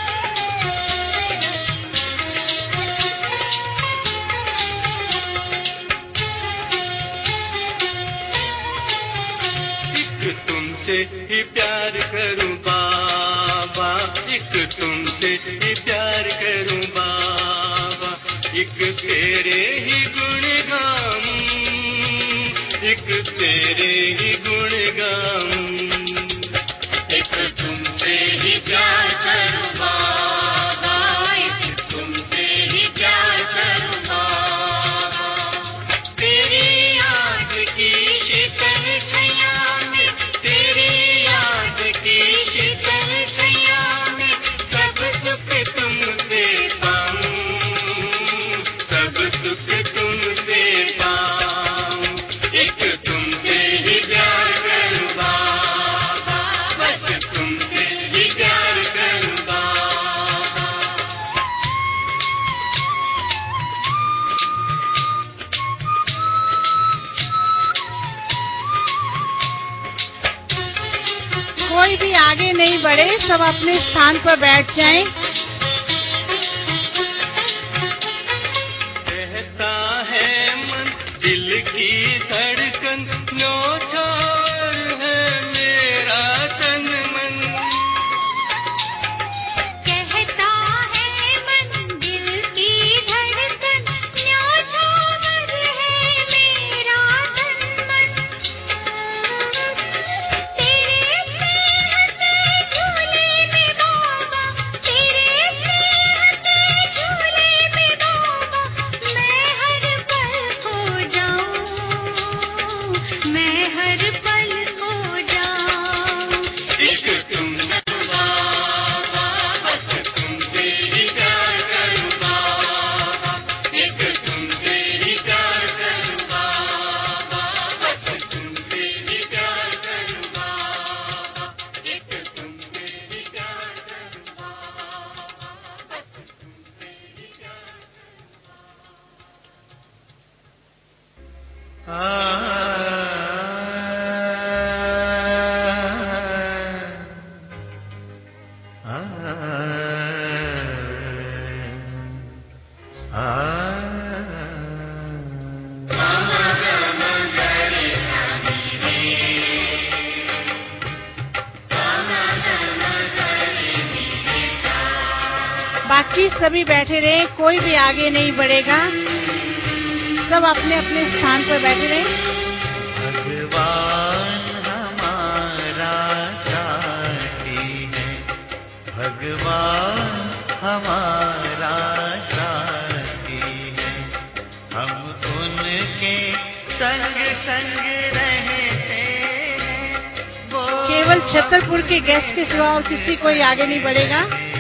S6: एक तुमसे ही प्यार करूं बाबा, एक तुमसे ही प्यार करूं बाबा, एक तेरे ही गुण गाऊं, एक तेरे ही गुण गाऊं, एक तुमसे ही प्यार करूं बाबा, एक तुमसे ही प्यार करूं बाबा, तेरी याद की शीतल छैया में, तेरी याद की शीतल छैया में सब सुख तुमसे पाऊं, सब सुख तुमसे पाऊं, एक तुमसे ही प्यार करूं बाबा, बस तुमसे ही प्यार करूं बाबा।
S2: कोई भी आगे नहीं बढ़े, सब अपने स्थान पर बैठ जाएं।
S6: कहता है मन दिल की धड़कन, न्योछावर है मेरा तन मन,
S3: कहता है मन दिल की धड़कन, न्योछावर है मेरा तन मन, तेरे स्नेह के झूले में बाबा, तेरे स्नेह के झूले में बाबा, मैं हर पल खो जाऊं, मैं हर पल खो जाऊं,
S6: एक तुम बाबा, बस तुमसे ही प्यार करूं बाबा, एक तुमसे ही प्यार करूं बाबा, बस तुमसे ही प्यार करूं बाबा, एक तुमसे ही प्यार करूं बाबा, बस तुमसे ही प्यार
S2: बाकी सभी बैठे रहे, कोई भी आगे नहीं बढ़ेगा, सब अपने अपने स्थान पर बैठे रहे।
S6: भगवान हमारा साथी है, भगवान हमारा साथी है, हम उनके संग संग रहते हैं, वो
S2: केवल छतरपुर के गेस्ट के सिवा और किसी कोई आगे नहीं बढ़ेगा।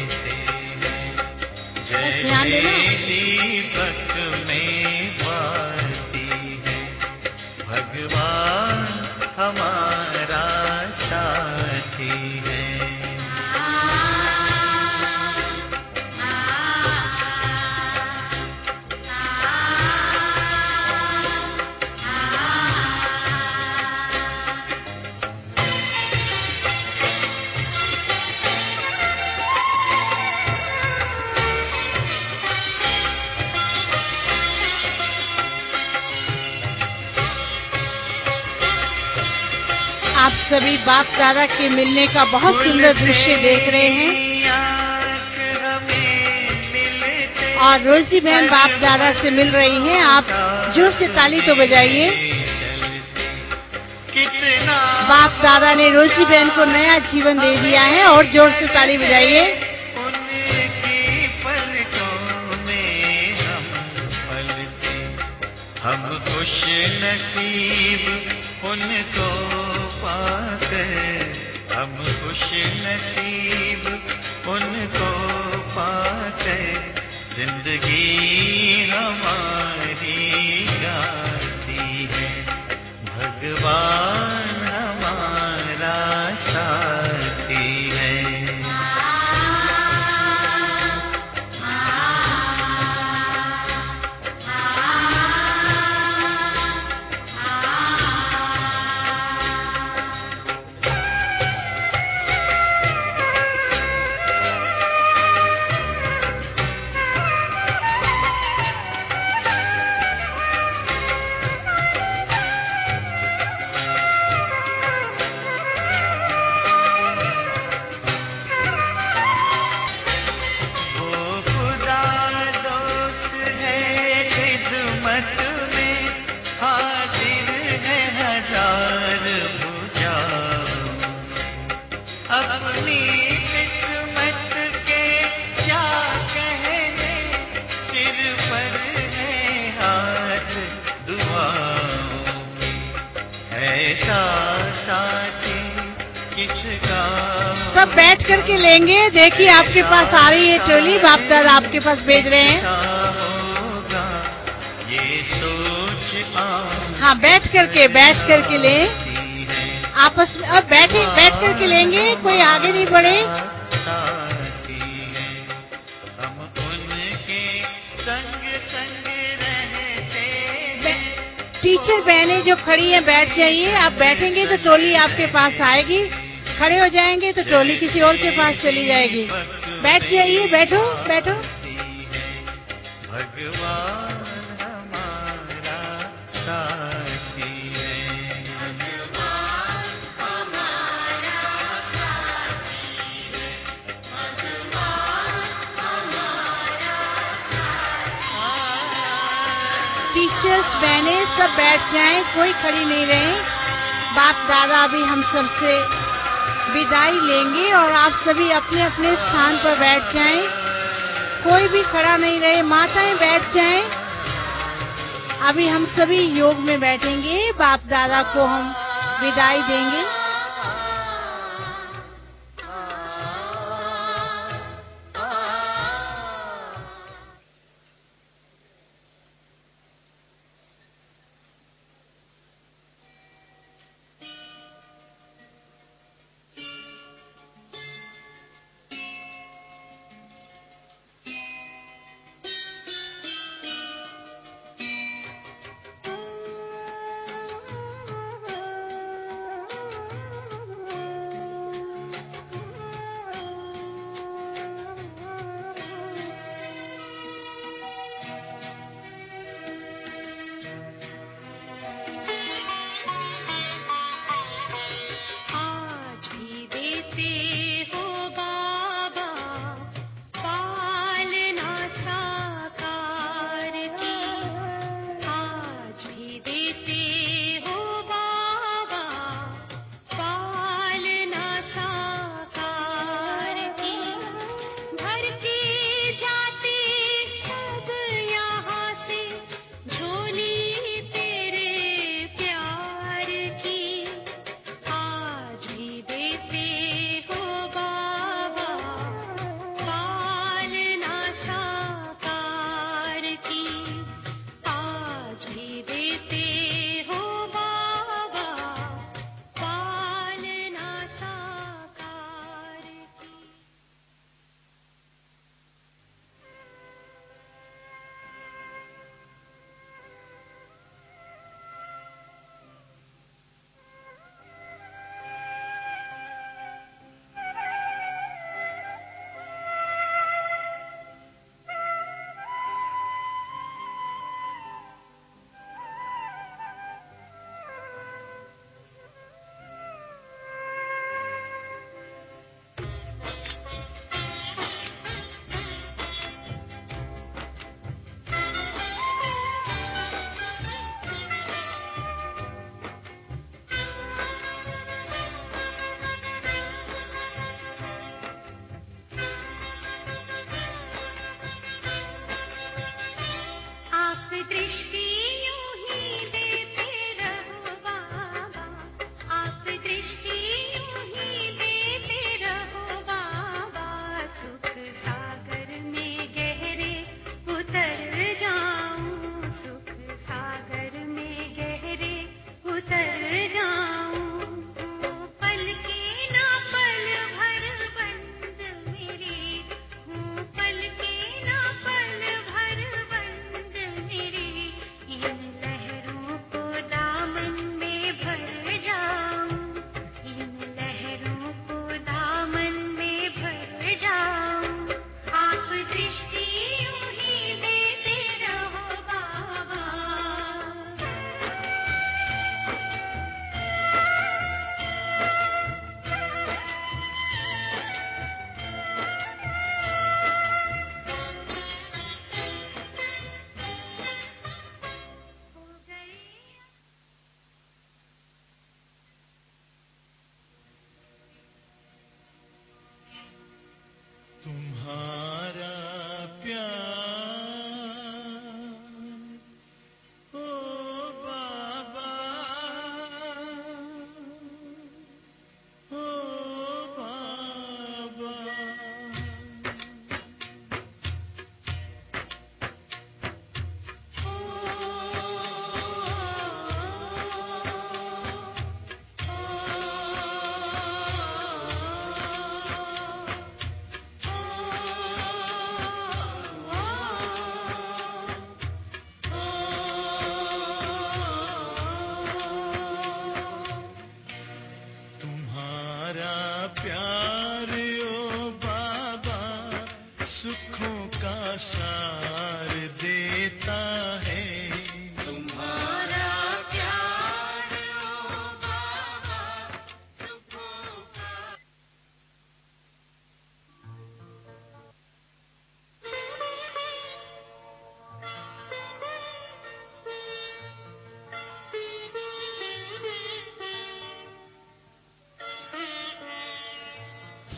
S2: बस ध्यान देना।
S6: दीपक में बाती है, भगवान हमारा साथी है।
S2: आप सभी बाप दादा के मिलने का बहुत सुंदर दृश्य देख रहे हैं और रोजी बहन बाप दादा से मिल रही हैं। आप जोर से ताली तो बजाइए। बाप दादा ने रोजी बहन को नया जीवन दे दिया है और जोर से ताली बजाइए।
S6: उनकी पलकों में हम पलते, हम खुश नसीब उनको पाकर, हम खुश नसीब उनको पाकर जिंदगी हमारी गाती है। भगवान हमारा साथी है। अपनी किस्मत के क्या कहने, सिर पर है हाथ दुआओं की। ऐसा साथी किसका
S2: सब बैठ करके लेंगे। देखिए आपके पास आ रही है ट्रॉली, बाप दादा आपके पास भेज रहे हैं।
S6: होगा ये सोच
S2: हाँ, बैठ करके ले आपस में। अब बैठ करके लेंगे, कोई आगे नहीं बढ़े।
S6: साथी है, हम उनके संग संग रहते हैं।
S2: टीचर बहनें जो खड़ी हैं बैठ जाइए। आप बैठेंगे तो ट्रॉली आपके पास आएगी, खड़े हो जाएंगे तो ट्रॉली किसी और के पास चली जाएगी। बैठ जाइए, बैठो बैठो।
S6: भगवान हमारा साथी है।
S2: टीचर्स बहनें सब बैठ जाएं, कोई खड़ी नहीं रहे। बाप दादा अभी हम सबसे विदाई लेंगे और आप सभी अपने अपने स्थान पर बैठ जाएं। कोई भी खड़ा नहीं रहे, माताएं बैठ जाएं। अभी हम सभी योग में बैठेंगे, बाप दादा को हम विदाई देंगे।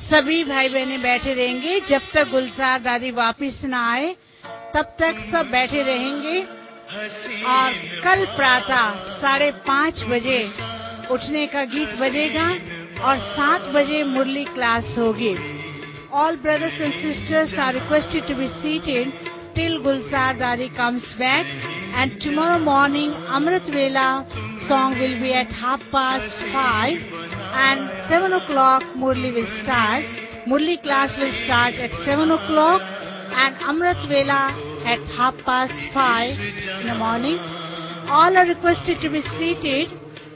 S2: सभी भाई बहनें बैठे रहेंगे जब तक गुलजार दादी वापस न आए, तब तक सब बैठे रहेंगे। और कल प्रातः 5:30 बजे उठने का गीत बजेगा और 7 बजे मुरली क्लास होगी। All brothers and sisters are requested to be seated till Gulzar Dari comes back, and tomorrow morning Amrit Vela song will be at 5:30 and 7 o'clock Murli will start. Murli class will start at 7 o'clock and Amrit Vela at 5:30 in the morning. All are requested to be seated.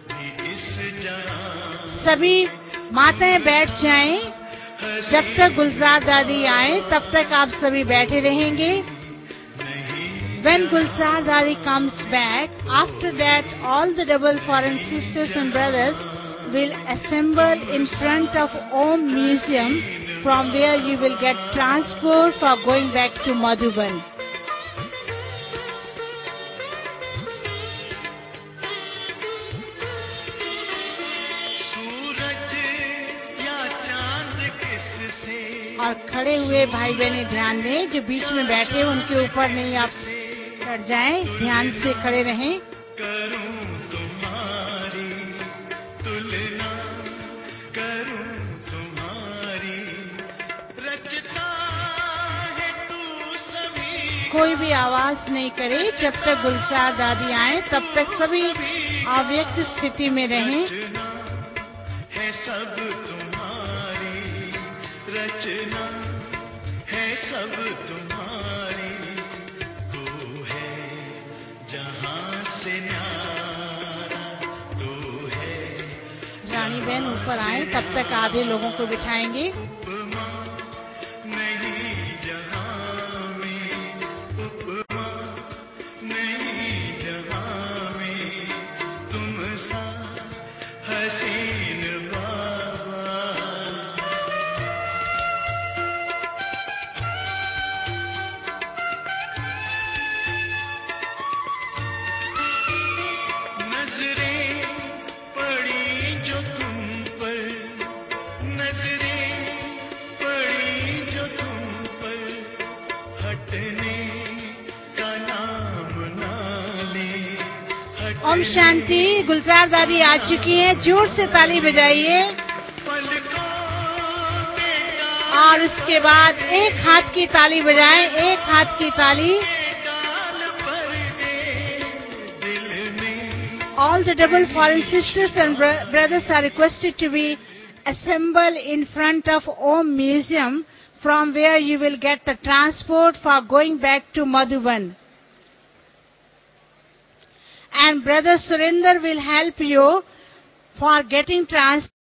S2: सभी माताएं बैठ जाएं। जब तक गुलजार दादी आए तब तक आप सभी बैठे रहेंगे। When Gulzar Dari comes back, after that all the double foreign sisters and brothers will assemble in front of Om Museum, from where you will get transport for going back to Madhuban. और खड़े हुए भाई बहनें ध्यान दें, जो बीच में बैठे उनके ऊपर नहीं आप चढ़ जाएं, ध्यान से खड़े रहें।
S6: करूं तुम्हारी तुलना, करूं तुम्हारी रचता है तू सभी।
S2: कोई भी आवाज नहीं करे जब तक गुलजार दादी आए, तब तक सभी अव्यक्त स्थिति में रहें।
S6: है सब तुम्हारी रचना, है सब तुम्हारी, तू है जहां से न्यारा, तू है।
S2: रानी बहन ऊपर आए, तब तक आधे लोगों को बिठाएंगे।
S6: उपमा नहीं जहां में, उपमा नहीं जहां में, तुम सा हसीन बाबा। नजरें पड़ी जो तुम पर, नजरें पड़ी जो तुम पर, हटने का नाम ना ले, हटने
S2: ओम शांति। गुलजार दादी आ चुकी हैं, जोर से ताली बजाइए।
S6: पलकों के
S2: और उसके बाद एक हाथ की ताली बजाएं, एक हाथ की ताली।
S6: डाल पर दे दिल में।
S2: All the double foreign sisters and brothers are requested to be assembled in front of Om Museum, from where you will get the transport for going back to Madhuban. And Brother Surinder will help you for getting transport